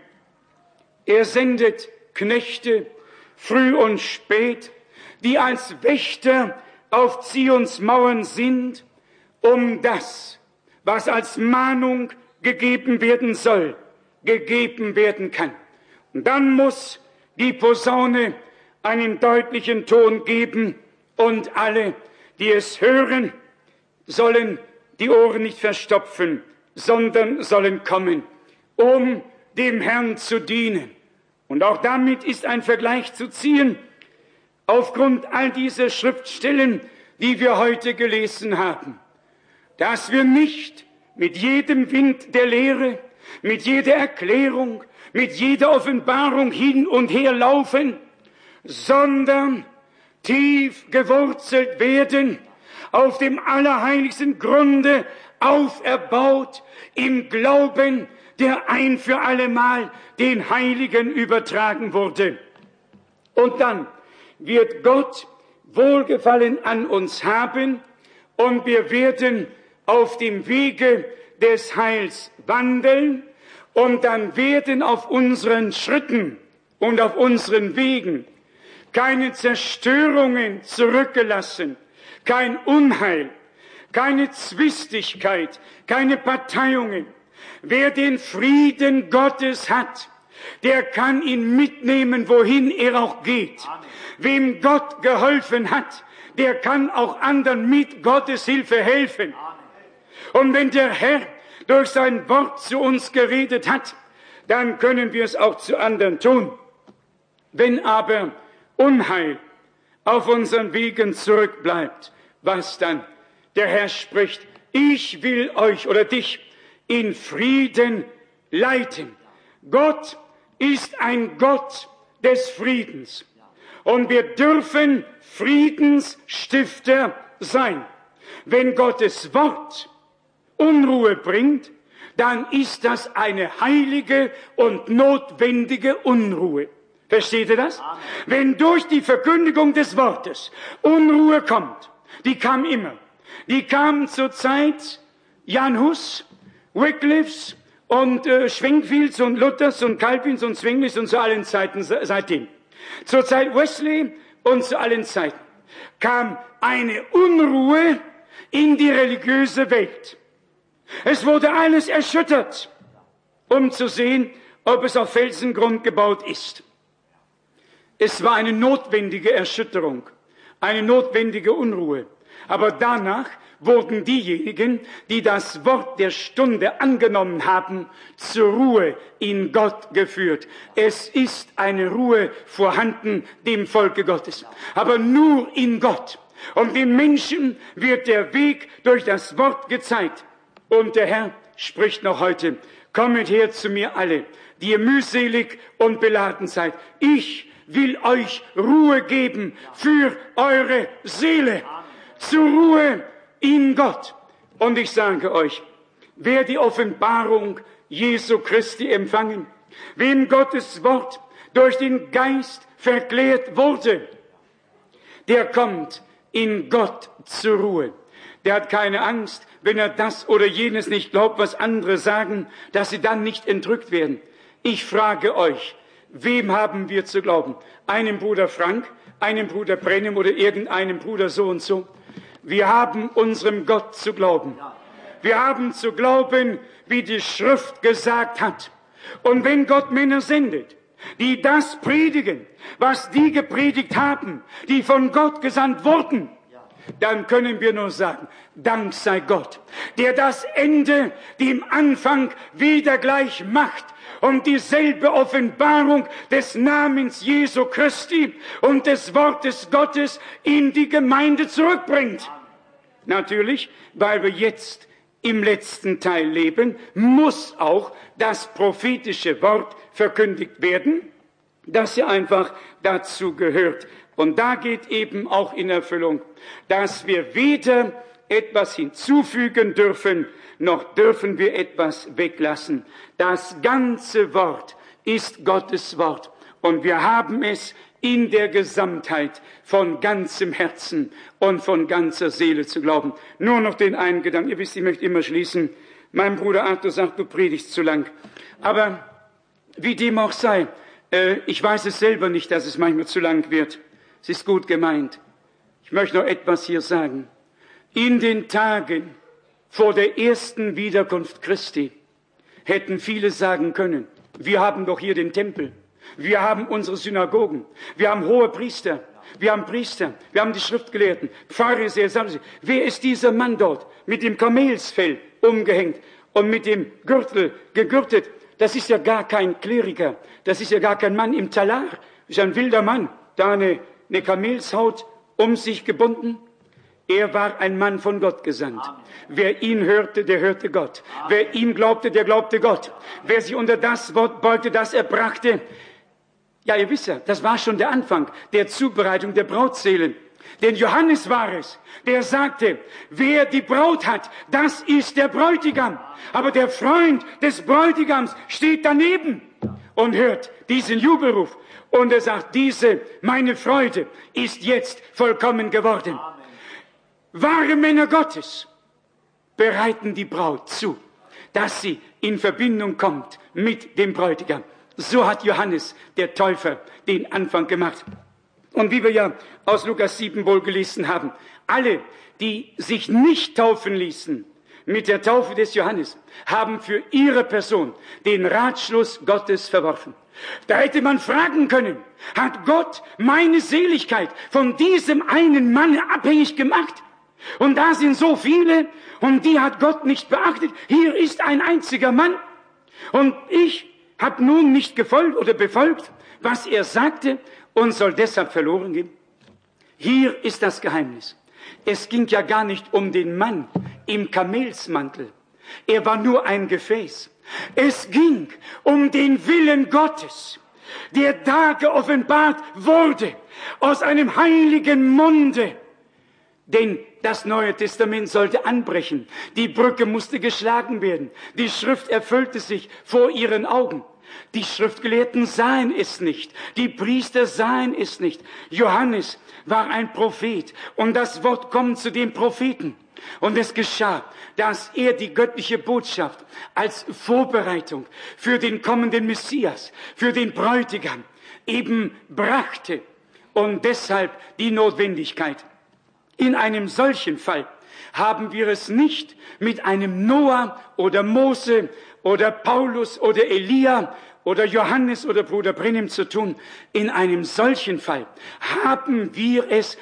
Er sendet Knechte, früh und spät, die als Wächter auf Zions Mauern sind, um das, was als Mahnung gegeben werden soll, gegeben werden kann. Und dann muss die Posaune einen deutlichen Ton geben und alle, die es hören, sollen die Ohren nicht verstopfen, sondern sollen kommen, um dem Herrn zu dienen. Und auch damit ist ein Vergleich zu ziehen, aufgrund all dieser Schriftstellen, die wir heute gelesen haben, dass wir nicht mit jedem Wind der Lehre, mit jeder Erklärung, mit jeder Offenbarung hin und her laufen, sondern tief gewurzelt werden, auf dem allerheiligsten Grunde auferbaut, im Glauben, der ein für allemal den Heiligen übertragen wurde. Und dann wird Gott Wohlgefallen an uns haben und wir werden auf dem Wege des Heils wandeln und dann werden auf unseren Schritten und auf unseren Wegen keine Zerstörungen zurückgelassen, kein Unheil, keine Zwistigkeit, keine Parteiungen. Wer den Frieden Gottes hat, der kann ihn mitnehmen, wohin er auch geht. Amen. Wem Gott geholfen hat, der kann auch anderen mit Gottes Hilfe helfen. Amen. Und wenn der Herr durch sein Wort zu uns geredet hat, dann können wir es auch zu anderen tun. Wenn aber Unheil auf unseren Wegen zurückbleibt, was dann? Der Herr spricht, ich will euch oder dich in Frieden leiten. Gott ist ein Gott des Friedens. Und wir dürfen Friedensstifter sein. Wenn Gottes Wort Unruhe bringt, dann ist das eine heilige und notwendige Unruhe. Versteht ihr das? Amen. Wenn durch die Verkündigung des Wortes Unruhe kommt, die kam immer. Die kam zur Zeit Jan Hus, Wyclifs und Schwenkfields und Luthers und Calvins und Zwinglis und zu allen Zeiten seitdem. Zur Zeit Wesley und zu allen Zeiten kam eine Unruhe in die religiöse Welt. Es wurde alles erschüttert, um zu sehen, ob es auf Felsengrund gebaut ist. Es war eine notwendige Erschütterung, eine notwendige Unruhe. Aber danach wurden diejenigen, die das Wort der Stunde angenommen haben, zur Ruhe in Gott geführt. Es ist eine Ruhe vorhanden dem Volke Gottes, aber nur in Gott. Und den Menschen wird der Weg durch das Wort gezeigt. Und der Herr spricht noch heute, kommet her zu mir alle, die ihr mühselig und beladen seid. Ich will euch Ruhe geben für eure Seele. Zur Ruhe in Gott. Und ich sage euch, wer die Offenbarung Jesu Christi empfangen, wem Gottes Wort durch den Geist verklärt wurde, der kommt in Gott zur Ruhe. Der hat keine Angst, wenn er das oder jenes nicht glaubt, was andere sagen, dass sie dann nicht entrückt werden. Ich frage euch, wem haben wir zu glauben? Einem Bruder Frank, einem Bruder Brennem oder irgendeinem Bruder so und so? Wir haben unserem Gott zu glauben. Wir haben zu glauben, wie die Schrift gesagt hat. Und wenn Gott Männer sendet, die das predigen, was die gepredigt haben, die von Gott gesandt wurden, dann können wir nur sagen, Dank sei Gott, der das Ende dem Anfang wieder gleich macht und dieselbe Offenbarung des Namens Jesu Christi und des Wortes Gottes in die Gemeinde zurückbringt. Natürlich, weil wir jetzt im letzten Teil leben, muss auch das prophetische Wort verkündigt werden, das ja einfach dazu gehört. Und da geht eben auch in Erfüllung, dass wir weder etwas hinzufügen dürfen, noch dürfen wir etwas weglassen. Das ganze Wort ist Gottes Wort. Und wir haben es in der Gesamtheit von ganzem Herzen und von ganzer Seele zu glauben. Nur noch den einen Gedanken. Ihr wisst, ich möchte immer schließen. Mein Bruder Arthur sagt, du predigst zu lang. Aber wie dem auch sei, ich weiß es selber nicht, dass es manchmal zu lang wird. Es ist gut gemeint. Ich möchte noch etwas hier sagen. In den Tagen vor der ersten Wiederkunft Christi hätten viele sagen können, wir haben doch hier den Tempel, wir haben unsere Synagogen, wir haben hohe Priester, wir haben die Schriftgelehrten, Pharisäer, Sadduzier. Wer ist dieser Mann dort mit dem Kamelsfell umgehängt und mit dem Gürtel gegürtet? Das ist ja gar kein Kleriker, das ist ja gar kein Mann im Talar, das ist ein wilder Mann, da eine Kamelshaut um sich gebunden. Er war ein Mann von Gott gesandt. Amen. Wer ihn hörte, der hörte Gott. Amen. Wer ihm glaubte, der glaubte Gott. Wer sich unter das Wort beugte, das er brachte. Ja, ihr wisst ja, das war schon der Anfang der Zubereitung der Brautseelen. Denn Johannes war es, der sagte, wer die Braut hat, das ist der Bräutigam. Aber der Freund des Bräutigams steht daneben und hört diesen Jubelruf. Und er sagt, diese, meine Freude, ist jetzt vollkommen geworden. Amen. Wahre Männer Gottes bereiten die Braut zu, dass sie in Verbindung kommt mit dem Bräutigam. So hat Johannes, der Täufer, den Anfang gemacht. Und wie wir ja aus Lukas 7 wohl gelesen haben, alle, die sich nicht taufen ließen mit der Taufe des Johannes, haben für ihre Person den Ratschluss Gottes verworfen. Da hätte man fragen können, hat Gott meine Seligkeit von diesem einen Mann abhängig gemacht? Und da sind so viele, und die hat Gott nicht beachtet. Hier ist ein einziger Mann. Und ich habe nun nicht gefolgt oder befolgt, was er sagte, und soll deshalb verloren gehen. Hier ist das Geheimnis. Es ging ja gar nicht um den Mann im Kamelsmantel. Er war nur ein Gefäß. Es ging um den Willen Gottes, der da geoffenbart wurde, aus einem heiligen Munde. Denn das Neue Testament sollte anbrechen. Die Brücke musste geschlagen werden. Die Schrift erfüllte sich vor ihren Augen. Die Schriftgelehrten sahen es nicht. Die Priester sahen es nicht. Johannes war ein Prophet. Und das Wort kommt zu dem Propheten. Und es geschah, dass er die göttliche Botschaft als Vorbereitung für den kommenden Messias, für den Bräutigam eben brachte. Und deshalb die Notwendigkeit. In einem solchen Fall haben wir es nicht mit einem Noah oder Mose oder Paulus oder Elia oder Johannes oder Bruder Brennim zu tun. In einem solchen Fall haben wir es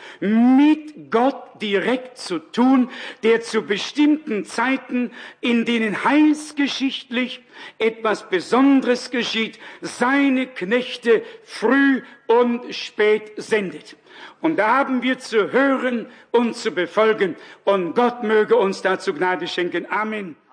mit Gott direkt zu tun, der zu bestimmten Zeiten, in denen heilsgeschichtlich etwas Besonderes geschieht, seine Knechte früh und spät sendet. Und da haben wir zu hören und zu befolgen. Und Gott möge uns dazu Gnade schenken. Amen.